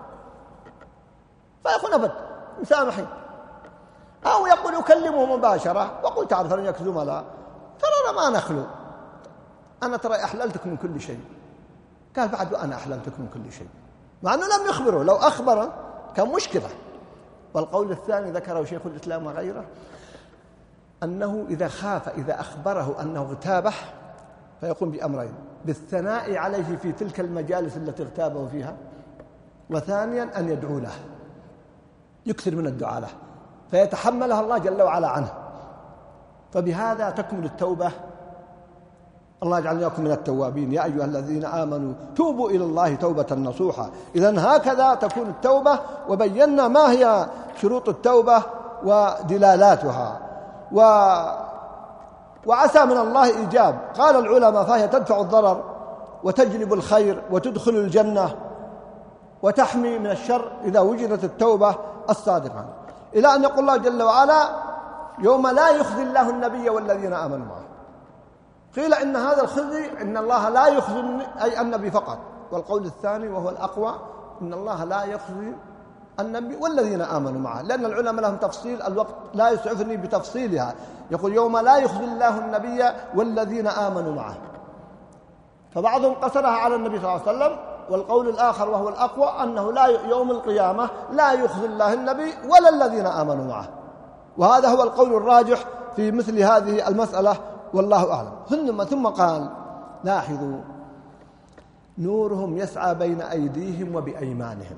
فيقول أبد مسامحين. أو يقول يكلمه مباشرة وقل تعرف أن يك زملاء ترى ما نخلو، أنا ترى أحللتك من كل شيء. قال بعد وأنا أحللتك من كل شيء، مع أنه لم يخبره، لو أخبره كان مشكلة. والقول الثاني ذكره شيخ الإسلام وغيره أنه إذا خاف إذا أخبره أنه اغتابه فيقوم بأمرين: بالثناء عليه في تلك المجالس التي اغتابه فيها، وثانيا أن يدعو له، يكثر من الدعاء له فيتحملها الله جل وعلا عنه. فبهذا تكمل التوبة. الله يجعلنا وإياكم من التوابين. يا أيها الذين آمنوا توبوا إلى الله توبة نصوحا. إذن هكذا تكون التوبة، وبينا ما هي شروط التوبة ودلالاتها، و... وعسى من الله إيجاب. قال العلماء فهي تدفع الضرر وتجلب الخير وتدخل الجنة وتحمي من الشر إذا وجدت التوبة الصادقة، إلى أن يقول الله جل وعلا: يوم لا يخزي الله النبي والذين آمنوا معه. قيل إن هذا الخزي إن الله لا يخزي أي النبي فقط، والقول الثاني وهو الأقوى إن الله لا يخزي النبي والذين آمنوا معه، لأن العلماء لهم تفصيل، الوقت لا يسعفني بتفصيلها. يقول يوم لا يخزي الله النبي والذين آمنوا معه، فبعضهم قصرها على النبي صلى الله عليه وسلم، والقول الآخر وهو الأقوى أنه لا يوم القيامة لا يخزي الله النبي ولا الذين آمنوا معه، وهذا هو القول الراجح في مثل هذه المسألة والله أعلم. ثم ثم قال: لاحظوا نورهم يسعى بين أيديهم وبأيمانهم.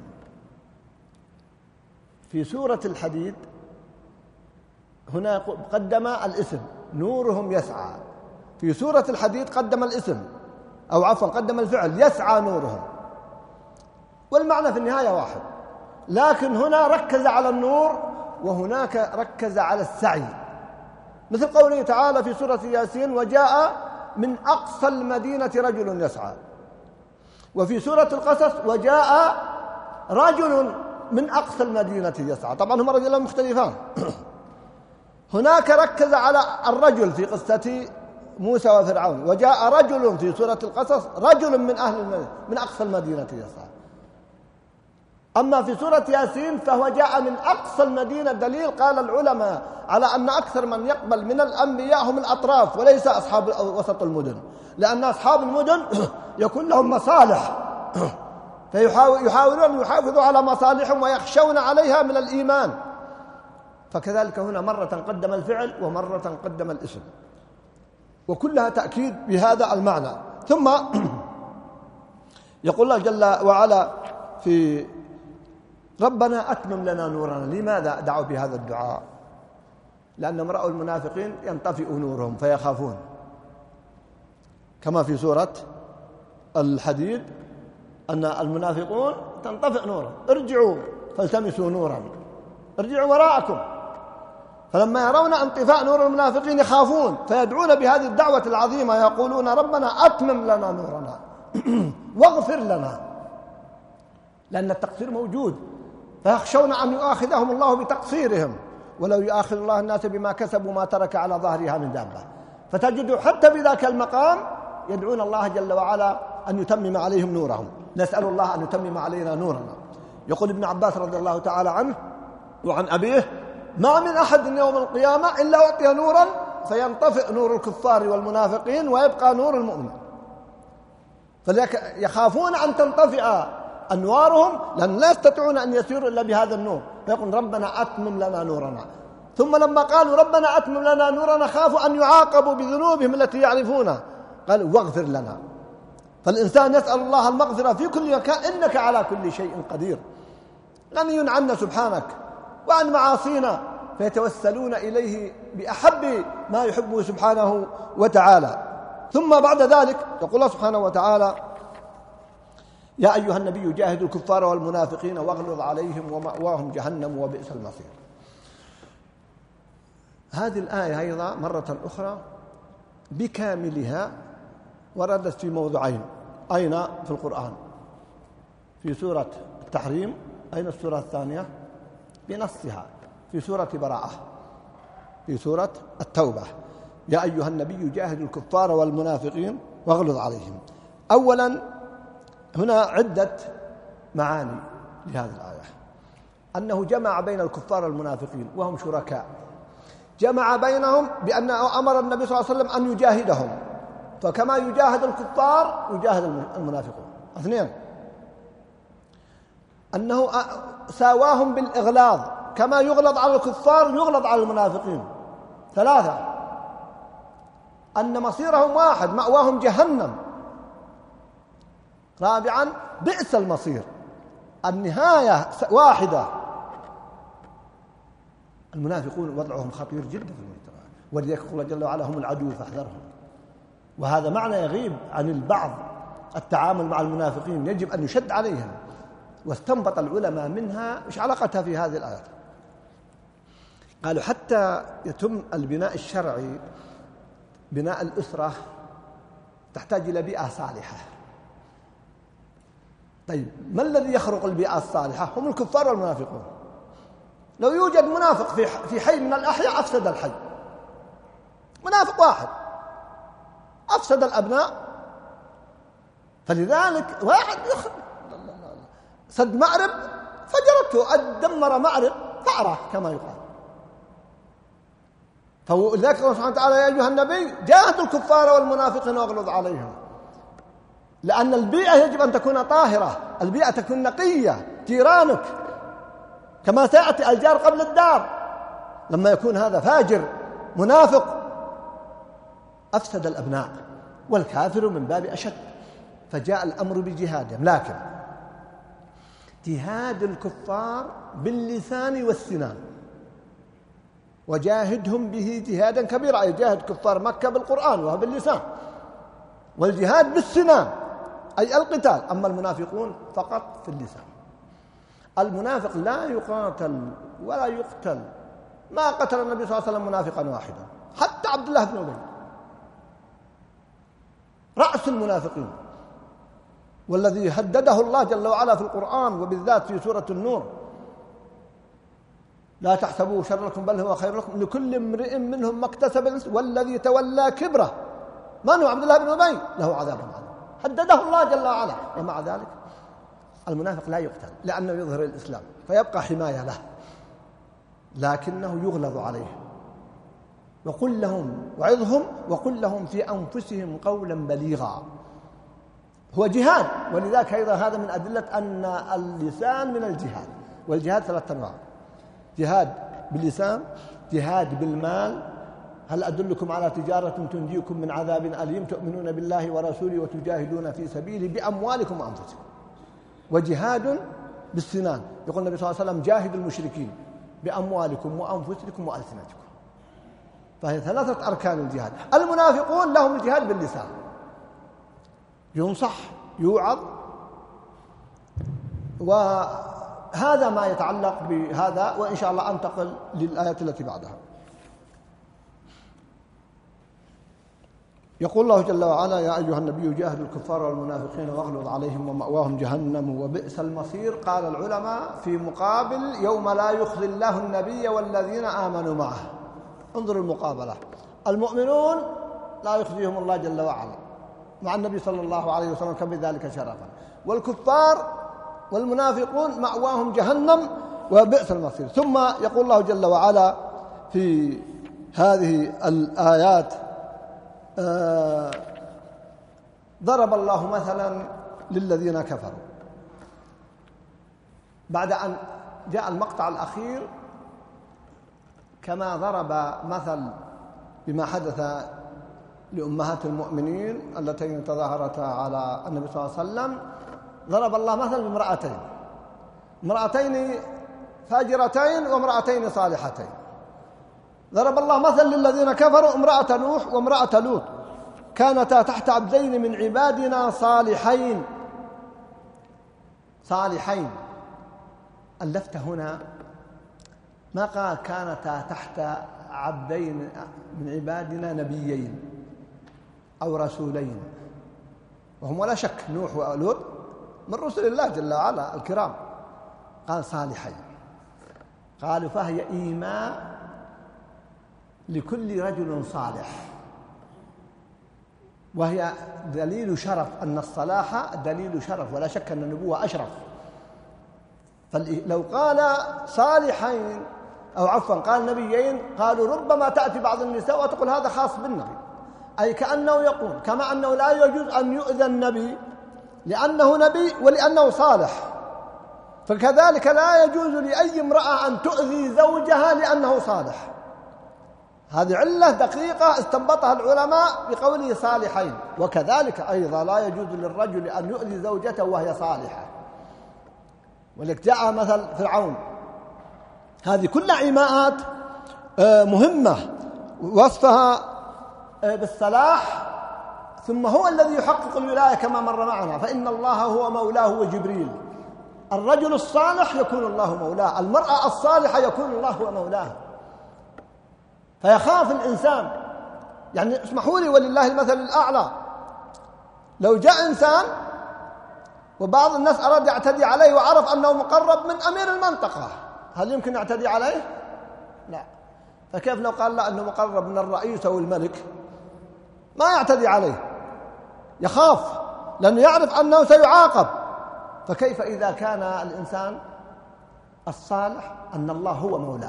في سورة الحديد هنا قدم الاسم نورهم يسعى، في سورة الحديد قدم الاسم أو عفوا قدم الفعل يسعى نورهم، والمعنى في النهاية واحد، لكن هنا ركز على النور وهناك ركز على السعي، مثل قوله تعالى في سورة ياسين: وجاء من أقصى المدينة رجل يسعى، وفي سورة القصص: وجاء رجل من أقصى المدينة يسعى. طبعا هما رجلان مختلفان. هناك ركز على الرجل في قصة موسى وفرعون، وجاء رجل في سورة القصص رجل من أهل المدينة من أقصى المدينة يسعى. أما في سورة ياسين فهو جاء من أقصى المدينة، دليل قال العلماء على أن أكثر من يقبل من الأنبياء هم الأطراف وليس أصحاب وسط المدن، لأن أصحاب المدن يكون لهم مصالح فيحاولون أن يحافظوا على مصالحهم ويخشون عليها من الإيمان، فكذلك هنا مرة قدم الفعل ومرة قدم الاسم، وكلها تأكيد بهذا المعنى. ثم يقول الله جل وعلا في ربنا أتمم لنا نورنا. لماذا دعوا بهذا الدعاء؟ لأنهم رأوا المنافقين ينطفئ نورهم فيخافون، كما في سورة الحديد أن المنافقون تنطفئ نورهم، ارجعوا فالتمسوا نورا، ارجعوا وراءكم. فلما يرون انطفاء نور المنافقين يخافون فيدعون بهذه الدعوة العظيمة، يقولون ربنا أتمم لنا نورنا واغفر لنا، لأن التقصير موجود، فيخشون أن يؤاخذهم الله بتقصيرهم، ولو يؤاخذ الله الناس بما كسبوا ما ترك على ظهرها من دابة. فتجد حتى في ذاك المقام يدعون الله جل وعلا أن يتمم عليهم نورهم. نسأل الله أن يتمم علينا نورنا. يقول ابن عباس رضي الله تعالى عنه وعن أبيه: ما من أحد يوم القيامة إلا أعطي نورا فينطفئ نور الكفار والمنافقين ويبقى نور المؤمن، فلذلك يخافون أن تنطفئ أنوارهم لأن لا يستطيعون أن يسيروا إلا بهذا النور، فيقول ربنا أتمم لنا نورنا. ثم لما قالوا ربنا أتمم لنا نورنا خافوا أن يعاقبوا بذنوبهم التي يعرفونها، قالوا واغفر لنا. فالإنسان يسأل الله المغفرة في كل مكان، إنك على كل شيء قدير، غني عنا سبحانك وعن معاصينا، فيتوسلون إليه بأحب ما يحبه سبحانه وتعالى. ثم بعد ذلك يقول الله سبحانه وتعالى يا أيها النبي جاهد الكفار والمنافقين واغلظ عليهم ومأواهم جهنم وبئس المصير. هذه الآية أيضا مرة أخرى بكاملها وردت في موضعين، أين في القرآن؟ في سورة التحريم، أين السورة الثانية؟ بنصها في سورة براءة، في سورة التوبة يا أيها النبي جاهد الكفار والمنافقين واغلظ عليهم. أولا هنا عدة معاني لهذه الآية، أنه جمع بين الكفار والمنافقين وهم شركاء، جمع بينهم بأنه أمر النبي صلى الله عليه وسلم أن يجاهدهم، فكما يجاهد الكفار يجاهد المنافقون. اثنين أنه ساواهم بالإغلاظ، كما يغلظ على الكفار يغلظ على المنافقين. ثلاثة أن مصيرهم واحد، مأواهم جهنم. رابعا بئس المصير، النهاية واحدة. المنافقون وضعهم خطير جدا في المجتمع، ولذلك يقول جل وعلا هم العدو فاحذرهم، وهذا معنى يغيب عن البعض. التعامل مع المنافقين يجب أن يشد عليهم، واستنبط العلماء منها إيش علاقتها في هذه الآيات. قالوا حتى يتم البناء الشرعي، بناء الأسرة تحتاج إلى بيئة صالحة. طيب ما الذي يخرق البيئة الصالحة؟ هم الكفار والمنافقون. لو يوجد منافق في في حي من الأحياء أفسد الحي، منافق واحد أفسد الأبناء. فلذلك واحد يخرج سد مأرب فجرته، دمر مأرب فأره كما يقال. فلذلك الله سبحانه وتعالى يا أيها النبي جاهد الكفار والمنافقين واغلظ عليهم، لأن البيئة يجب أن تكون طاهرة، البيئة تكون نقية. جيرانك كما سيأتي الجار قبل الدار، لما يكون هذا فاجر منافق أفسد الأبناء، والكافر من باب أشد. فجاء الأمر بجهادهم، لكن جهاد الكفار باللسان والسنان، وجاهدهم به جهادا كبيرا، أي جاهد كفار مكة بالقرآن وهو باللسان، والجهاد بالسنان أي القتال. أما المنافقون فقط في اللسان. المنافق لا يقاتل ولا يقتل، ما قتل النبي صلى الله عليه وسلم منافقا واحدا، حتى عبد الله بن أبي رأس المنافقين، والذي هدده الله جل وعلا في القرآن وبالذات في سورة النور لا تحسبوه شر لكم بل هو خير لكم لكل امرئ منهم ما اكتسب والذي تولى كبره من هو عبد الله بن أبي له عذاب عظيم، هدده الله جل وعلا. ومع ذلك المنافق لا يقتل لأنه يظهر الإسلام فيبقى حماية له، لكنه يغلظ عليه. وقل لهم وعظهم وقل لهم في أنفسهم قولا بليغا، هو جهاد. ولذلك أيضا هذا من أدلة أن اللسان من الجهاد، والجهاد ثلاثة أنواع: جهاد باللسان، جهاد بالمال. هل أدلكم على تجارة تنجيكم من عذاب أليم تؤمنون بالله ورسوله وتجاهدون في سبيله بأموالكم وأنفسكم. وجهاد بالسنان، يقول النبي صلى الله عليه وسلم جاهدوا المشركين بأموالكم وأنفسكم وألسنتكم. فهي ثلاثة أركان الجهاد. المنافقون لهم الجهاد باللسان، ينصح يوعظ، وهذا ما يتعلق بهذا. وإن شاء الله أنتقل للآيات التي بعدها. يقول الله جل وعلا يا أيها النبي جاهد الكفار والمنافقين واغلظ عليهم ومأواهم جهنم وبئس المصير. قال العلماء في مقابل يوم لا يخزي الله النبي والذين آمنوا معه. انظروا المقابلة، المؤمنون لا يخزيهم الله جل وعلا مع النبي صلى الله عليه وسلم كم بذلك شرفا، والكفار والمنافقون مأواهم جهنم وبئس المصير. ثم يقول الله جل وعلا في هذه الآيات آه ضرب الله مثلا للذين كفروا، بعد أن جاء المقطع الأخير كما ضرب مثل بما حدث لأمهات المؤمنين اللتين تظاهرتا على النبي صلى الله عليه وسلم، ضرب الله مثل بامرأتين، امرأتين فاجرتين وامرأتين صالحتين. ضرب الله مثل للذين كفروا امرأة نوح وامرأة لوط كانتا تحت عبدين من عبادنا صالحين. صالحين اللفتة هنا ما قال كانتا تحت عبدين من عبادنا نبيين أو رسولين، وهم ولا شك نوح ولوط من رسل الله جل وعلا الكرام، قال صالحين. قالوا فهي إيماء لكل رجل صالح، وهي دليل شرف، أن الصلاح دليل شرف، ولا شك أن النبوة أشرف. فلو قال صالحين أو عفوا قال نبيين، قالوا ربما تأتي بعض النساء وتقول هذا خاص بالنبي، أي كأنه يقول كما أنه لا يجوز أن يؤذى النبي لأنه نبي ولأنه صالح، فكذلك لا يجوز لأي امرأة أن تؤذي زوجها لأنه صالح. هذه علة دقيقة استنبطها العلماء بقوله صالحين. وكذلك أيضا لا يجوز للرجل أن يؤذي زوجته وهي صالحة. ولذلك جاء مثل فرعون. هذه كلها إيماءات مهمة وصفها بالصلاح، ثم هو الذي يحقق الولاية كما مر معنا، فإن الله هو مولاه وجبريل. الرجل الصالح يكون الله مولاه، المرأة الصالحة يكون الله هو مولاه. فيخاف الإنسان، يعني اسمحوا لي ولله المثل الأعلى، لو جاء إنسان وبعض الناس أراد يعتدي عليه وعرف أنه مقرب من أمير المنطقة، هل يمكن يعتدي عليه؟ لا. فكيف لو قال لا أنه مقرب من الرئيس أو الملك؟ ما يعتدي عليه، يخاف لأنه يعرف أنه سيعاقب. فكيف إذا كان الإنسان الصالح أن الله هو مولاه؟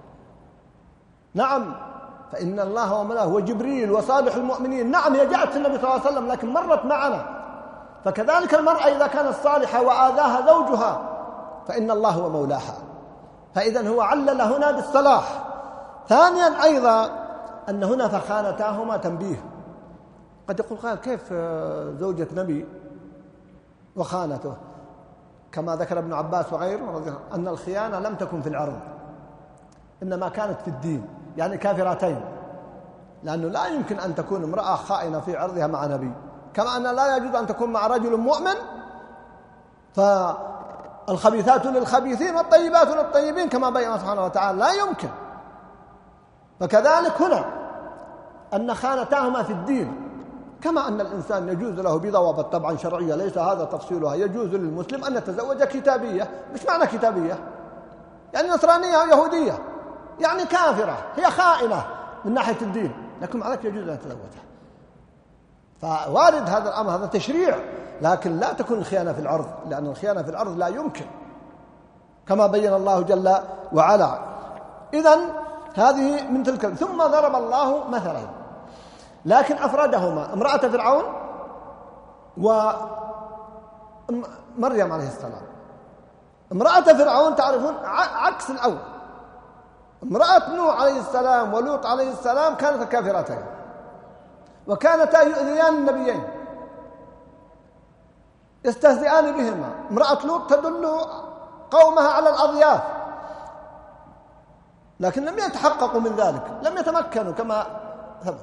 نعم، فإن الله هو مولاه وجبريل وصالح المؤمنين. نعم، هي جاءت النبي صلى الله عليه وسلم لكن مرت معنا. فكذلك المرأة إذا كانت صالحة وآذاها زوجها فإن الله هو مولاها. فإذا هو علل هنا بالصلاح. ثانيا أيضا أن هنا فخانتاهما تنبيه. قد يقول قال كيف زوجة نبي وخانته؟ كما ذكر ابن عباس وغيره أن الخيانة لم تكن في العرض، إنما كانت في الدين، يعني كافرتين، لأنه لا يمكن أن تكون امرأة خائنة في عرضها مع نبي، كما أن لا يجوز أن تكون مع رجل مؤمن. فالخبيثات للخبيثين والطيبات للطيبين كما بين سبحانه وتعالى، لا يمكن. فكذلك هنا أن خانتاهما في الدين، كما أن الإنسان يجوز له بضوابط طبعا شرعية ليس هذا تفصيلها، يجوز للمسلم أن يتزوج كتابية. مش معنى كتابية؟ يعني نصرانية أو يهودية، يعني كافرة، هي خائنة من ناحية الدين، لكن مع ذلك يجوز أن يتزوجها. فوارد هذا الأمر، هذا تشريع، لكن لا تكون الخيانة في العرض، لأن الخيانة في العرض لا يمكن كما بين الله جل وعلا. إذن هذه من تلك. ثم ضرب الله مثلا، لكن أفردهما، امرأة فرعون ومريم عليه السلام. امرأة فرعون تعرفون عكس الأول. امرأة نوح عليه السلام ولوط عليه السلام كانتا كافرتين، وكانتا يؤذيان النبيين، يستهزئان بهما. امرأة لوط تدل قومها على الأضياف، لكن لم يتحققوا من ذلك، لم يتمكنوا كما ثبت.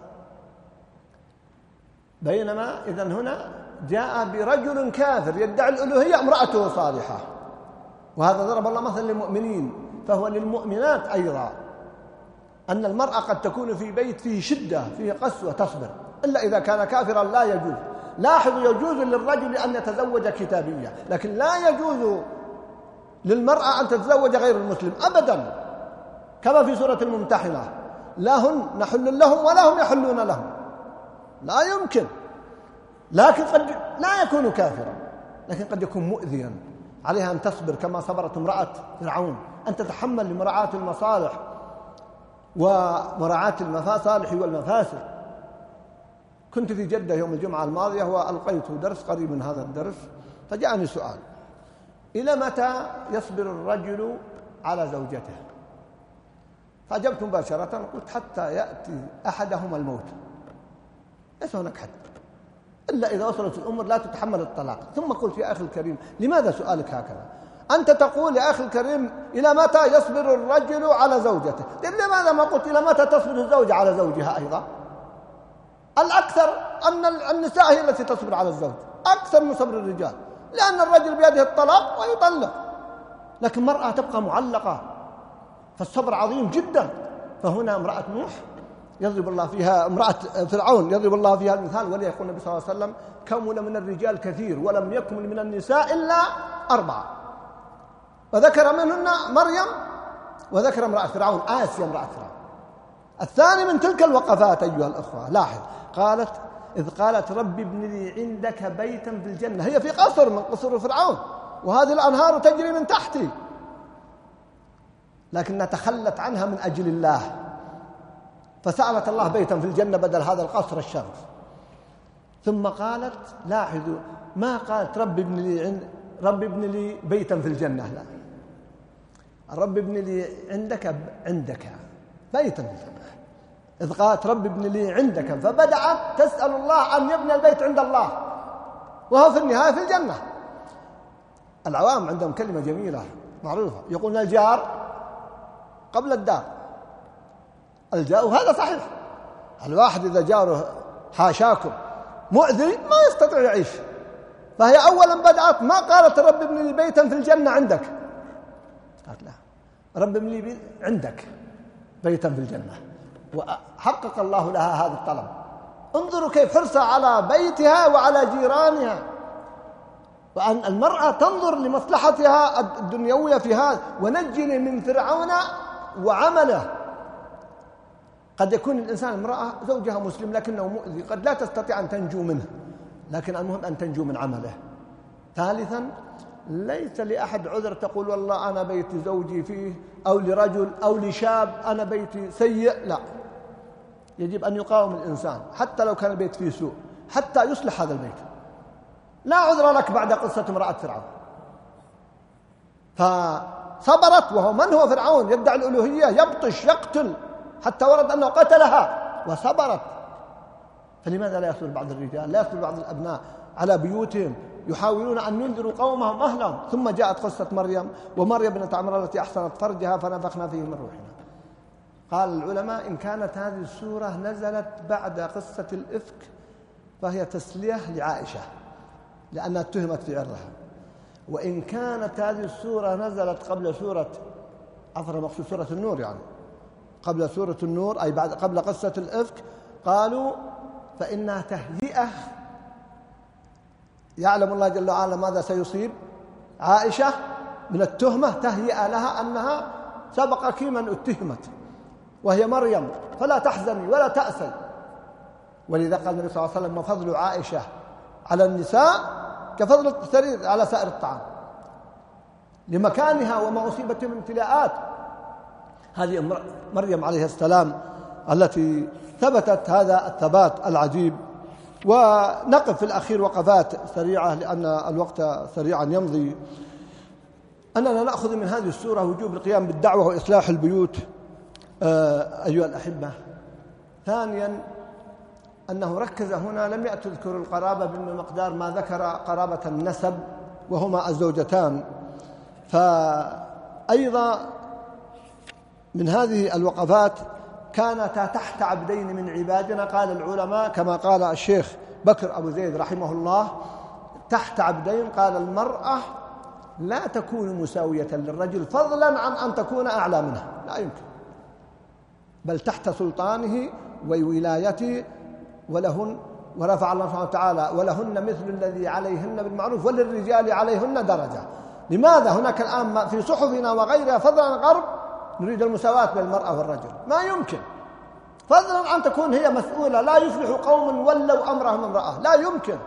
بينما إذن هنا جاء برجل كافر يدعي الألوهية، امرأته صالحة، وهذا ضرب الله مثلا للمؤمنين، فهو للمؤمنات أيضا. أن المرأة قد تكون في بيت فيه شدة فيه قسوة تصبر، إلا إذا كان كافرا لا يجوز. لاحظوا، يجوز للرجل أن يتزوج كتابية، لكن لا يجوز للمرأة أن تتزوج غير المسلم أبدا، كما في سورة الممتحنة: لا هن نحل لهم ولا هم يحلون لهم. لا يمكن. لكن قد لا يكون كافرا، لكن قد يكون مؤذيا. عليها أن تصبر كما صبرت امرأة فرعون، أن تتحمل لمراعاة المصالح ومراعاة المصالح والمفاسد. كنت في جدة يوم الجمعة الماضية وألقيت درس قريب من هذا الدرس، فجاءني سؤال: إلى متى يصبر الرجل على زوجته؟ فأجبت مباشرة قلت: حتى يأتي أحدهما الموت، ليس هناك حد إلا إذا وصلت الأمور لا تتحمل الطلاق. ثم قلت: يا أخي الكريم، لماذا سؤالك هكذا؟ أنت تقول يا أخي الكريم إلى متى يصبر الرجل على زوجته، لماذا ما قلت إلى متى تصبر الزوجة على زوجها أيضا؟ الأكثر أن النساء هي التي تصبر على الزوج أكثر من صبر الرجال، لأن الرجل بيده الطلاق ويطلق، لكن المرأة تبقى معلقة، فالصبر عظيم جدا. فهنا امرأة نوح يضرب الله فيها، امرأة فرعون يضرب الله فيها المثال، ولي يقول النبي صلى الله عليه وسلم: كمل من الرجال كثير ولم يكمل من النساء إلا أربعة، وذكر منهن مريم، وذكر امرأة فرعون آسيا امرأة فرعون. الثاني من تلك الوقفات أيها الأخوة، لاحظ، قالت إذ قالت: رب ابن لي عندك بيتا في الجنة، هي في قصر من قصور فرعون وهذه الأنهار تجري من تحتي، لكنها تخلت عنها من أجل الله، فسألت الله بيتا في الجنة بدل هذا القصر الشرف. ثم قالت، لاحظوا، ما قالت رب ابن لي عند رب ابن لي بيتا في الجنة، لا، رب ابن لي عندك عندك بيتا في الجنة. إذ قالت رب ابن لي عندك، فبدأت تسأل الله أن يبني البيت عند الله، وهو في النهاية في الجنة. العوام عندهم كلمة جميلة معروفة، يقولون الجار قبل الدار. الجار، وهذا صحيح، الواحد إذا جاره حاشاكم مؤذي ما يستطيع يعيش، فهي أولا بدأت ما قالت رب ابن لي بيتا في الجنة عندك، قالت لا، رب ابن لي عندك بيتا في الجنة، وحقق الله لها هذا الطلب. انظروا كيف حرصها على بيتها وعلى جيرانها، وأن المرأة تنظر لمصلحتها الدنيوية في هذا. ونجني من فرعون وعمله. قد يكون الإنسان امرأة زوجها مسلم لكنه مؤذي، قد لا تستطيع أن تنجو منه، لكن المهم أن تنجو من عمله. ثالثا، ليس لأحد عذر تقول والله أنا بيت زوجي فيه، أو لرجل أو لشاب أنا بيتي سيء، لا، يجب أن يقاوم الإنسان حتى لو كان البيت فيه سوء حتى يصلح هذا البيت. لا عذر لك بعد قصة امرأة فرعون، فصبرت، وهو من هو فرعون يدعي الألوهية، يبطش يقتل، حتى ورد أنه قتلها وصبرت. فلماذا لا يصبر بعض الرجال، لا يصبر بعض الأبناء على بيوتهم يحاولون أن ينذروا قومهم أهلهم؟ ثم جاءت قصة مريم، ومريم بنت عمران التي أحصنت فرجها فنفخنا فيه من روحنا. قال العلماء إن كانت هذه السورة نزلت بعد قصة الإفك فهي تسلية لعائشة لأنها اتهمت في عرضها، وإن كانت هذه السورة نزلت قبل سورة عفوا مقصود سورة النور، يعني قبل سورة النور أي بعد قبل قصة الإفك، قالوا فإنها تهيئة، يعلم الله جل وعلا ماذا سيصيب عائشة من التهمة، تهيئة لها أنها سبقك من اتهمت وهي مريم، فلا تحزني ولا تأسي. ولذا قال النبي صلى الله عليه وسلم: وفضل عائشة على النساء كفضل الثريد على سائر الطعام، لمكانها وما أصيبت من ابتلاءات. هذه مريم عليه السلام التي ثبتت هذا الثبات العجيب. ونقف في الأخير وقفات سريعة لأن الوقت سريعا يمضي. أننا نأخذ من هذه السورة وجوب القيام بالدعوة وإصلاح البيوت أيها الأحبة. ثانيا، أنه ركز هنا، لم يأتي يذكر القرابة بمقدار ما ذكر قرابة النسب وهما الزوجتان. فأيضا من هذه الوقفات كانتا تحت عبدين من عبادنا، قال العلماء كما قال الشيخ بكر أبو زيد رحمه الله: تحت عبدين، قال المرأة لا تكون مساوية للرجل فضلا عن أن تكون أعلى منه، لا يمكن، بل تحت سلطانه وولايته، ولهن ورفع الله سبحانه وتعالى ولهن مثل الذي عليهن بالمعروف وللرجال عليهن درجة. لماذا هناك الآن في صحفنا وغيرها فضلا عن الغرب نريد المساواة بين المرأة والرجل؟ ما يمكن، فضلا عن تكون هي مسؤولة. لا يفلح قوم ولوا أمرهم امرأة، لا يمكن.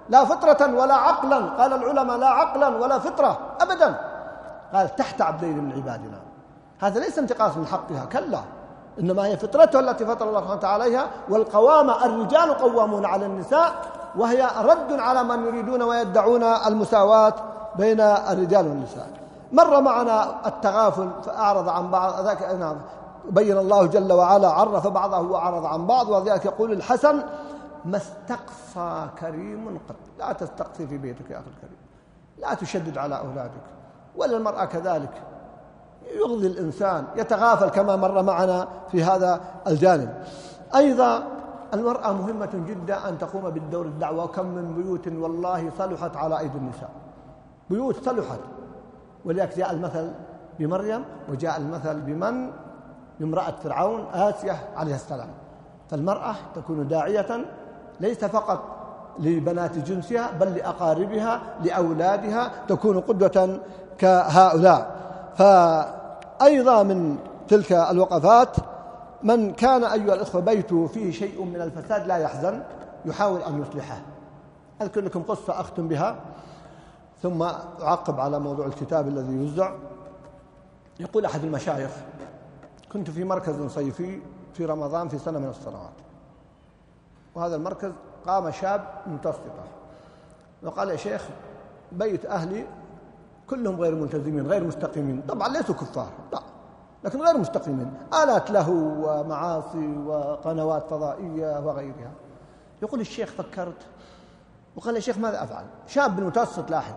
لا فطرة ولا عقلا، قال العلماء لا عقلا ولا فطرة أبدا، قال تحت عبدين من عبادنا. هذا ليس انتقاص من حقها، كلا، إنما هي فطرتها التي فطر الله سبحانه وتعالى عليها. والقوامة الرجال قوامون على النساء، وهي رد على من يريدون ويدعون المساواة بين الرجال والنساء. مر معنا التغافل فأعرض عن بعض، ذاك نعم بين الله جل وعلا عرف بعضه وأعرض عن بعض. وذلك يقول الحسن: ما استقصى كريم قط. لا تستقصي في بيتك يا أخي الكريم، لا تشدد على أولادك، ولا المرأة كذلك، يغضي الإنسان، يتغافل كما مر معنا في هذا الجانب. أيضا المرأة مهمة جدا أن تقوم بالدور الدعوة. وكم من بيوت والله صلحت على أيدي النساء، بيوت صلحت. ولذلك جاء المثل بمريم، وجاء المثل بمن بامرأة فرعون آسية عليه السلام. فالمرأة تكون داعية ليس فقط لبنات جنسها بل لأقاربها لأولادها، تكون قدوة كهؤلاء. فأيضا من تلك الوقفات: من كان أيها الأخوة بيته فيه شيء من الفساد لا يحزن، يحاول أن يصلحه. أذكر لكم قصة أختم بها ثم أعقب على موضوع الكتاب الذي يوزع. يقول أحد المشايخ: كنت في مركز صيفي في رمضان في سنة من السنوات، وهذا المركز قام شاب متوسطة وقال: يا شيخ، بيت أهلي كلهم غير ملتزمين غير مستقيمين، طبعا ليسوا كفار لا، لكن غير مستقيمين، آلات له ومعاصي وقنوات فضائية وغيرها. يقول الشيخ: فكرت وقال: يا شيخ ماذا أفعل؟ شاب متوسط لاحظ.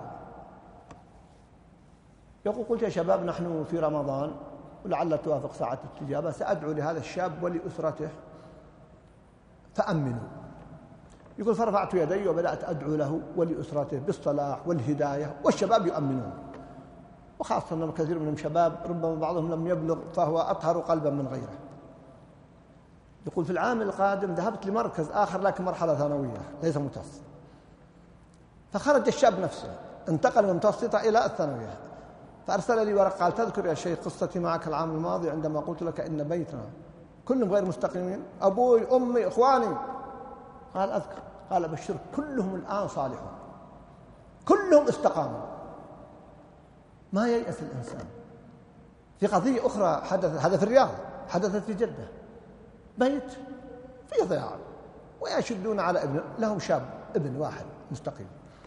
يقول: قلت يا شباب، نحن في رمضان ولعل توافق ساعة الاستجابة، سأدعو لهذا الشاب ولأسرته فأمنوا. يقول: فرفعت يدي وبدأت أدعو له ولأسرته بالصلاح والهداية، والشباب يؤمنون، وخاصة أن كثير من الشباب ربما بعضهم لم يبلغ فهو أطهر قلبا من غيره. يقول: في العام القادم ذهبت لمركز آخر لكن مرحلة ثانوية ليس متوسط، فخرج الشاب نفسه انتقل من المتوسطة إلى الثانوية، فأرسل لي ورقة قال: تذكر يا شيخ قصتي معك العام الماضي عندما قلت لك إن بيتنا كلهم غير مستقيمين، أبوي أمي إخواني؟ قال: أذكر. قال: أبشر كلهم الآن صالحون، كلهم استقاموا. ما ييأس الإنسان. في قضية أخرى حدثت، هذا في الرياض، حدثت في جدة، بيت فيه ضياع ويشدون على ابن لهم شاب ابن واحد مستقيم.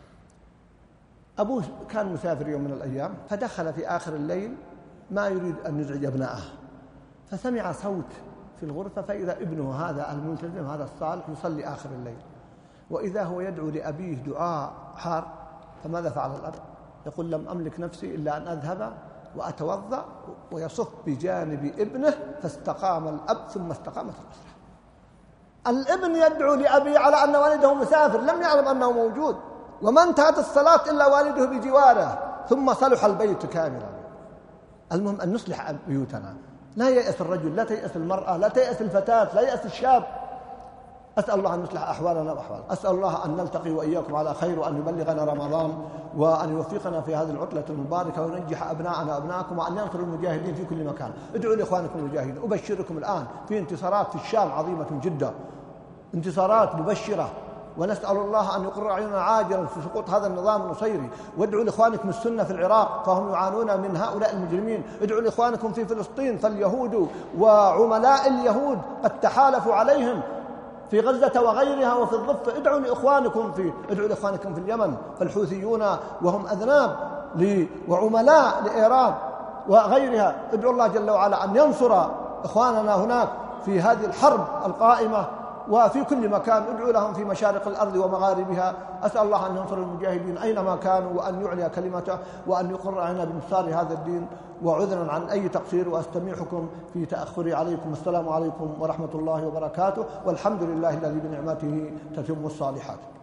أبوه كان مسافر يوم من الأيام، فدخل في آخر الليل ما يريد أن يزعج أبنائه، فسمع صوت في الغرفة، فإذا ابنه هذا الملتزم هذا الصالح يصلي آخر الليل، وإذا هو يدعو لأبيه دعاء حار. فماذا فعل الأب؟ يقول: لم أملك نفسي إلا أن أذهب وأتوضأ ويصف بجانب ابنه، فاستقام الأب ثم استقامت الأسرة. الابن يدعو لأبيه على أن والده مسافر، لم يعلم أنه موجود، وما انتهت الصلاة إلا والده بجواره، ثم صلح البيت كاملا. المهم أن نصلح بيوتنا. لا ييأس الرجل، لا تيأس المرأة، لا تيأس الفتاة، لا ييأس الشاب. أسأل الله أن يصلح أحوالنا وأحوال، أسأل الله أن نلتقي وإياكم على خير، وأن يبلغنا رمضان، وأن يوفقنا في هذه العطلة المباركة، وينجح أبناءنا وأبناءكم، وأن ينصر المجاهدين في كل مكان. ادعوا لإخوانكم المجاهدين. أبشركم الآن في انتصارات في الشام عظيمة جدا، انتصارات مبشرة، ونسأل الله أن يقر عيننا عاجلا في سقوط هذا النظام النصيري. وادعوا لإخوانكم السنة في العراق فهم يعانون من هؤلاء المجرمين. ادعوا لإخوانكم في فلسطين، فاليهود وعملاء اليهود قد تحالفوا عليهم في غزة وغيرها وفي الضفة. ادعوا لإخوانكم في ادعوا لإخوانكم في اليمن، فالحوثيون وهم أذناب وعملاء لإيران وغيرها. ادعوا الله جل وعلا أن ينصر إخواننا هناك في هذه الحرب القائمة وفي كل مكان. ادعوا لهم في مشارق الأرض ومغاربها. أسأل الله أن ينصر المجاهدين أينما كانوا، وأن يعلي كلمته، وأن يقر علينا بانتصار هذا الدين. وعذرا عن أي تقصير، وأستميحكم في تأخري عليكم. السلام عليكم ورحمة الله وبركاته، والحمد لله الذي بنعمته تتم الصالحات.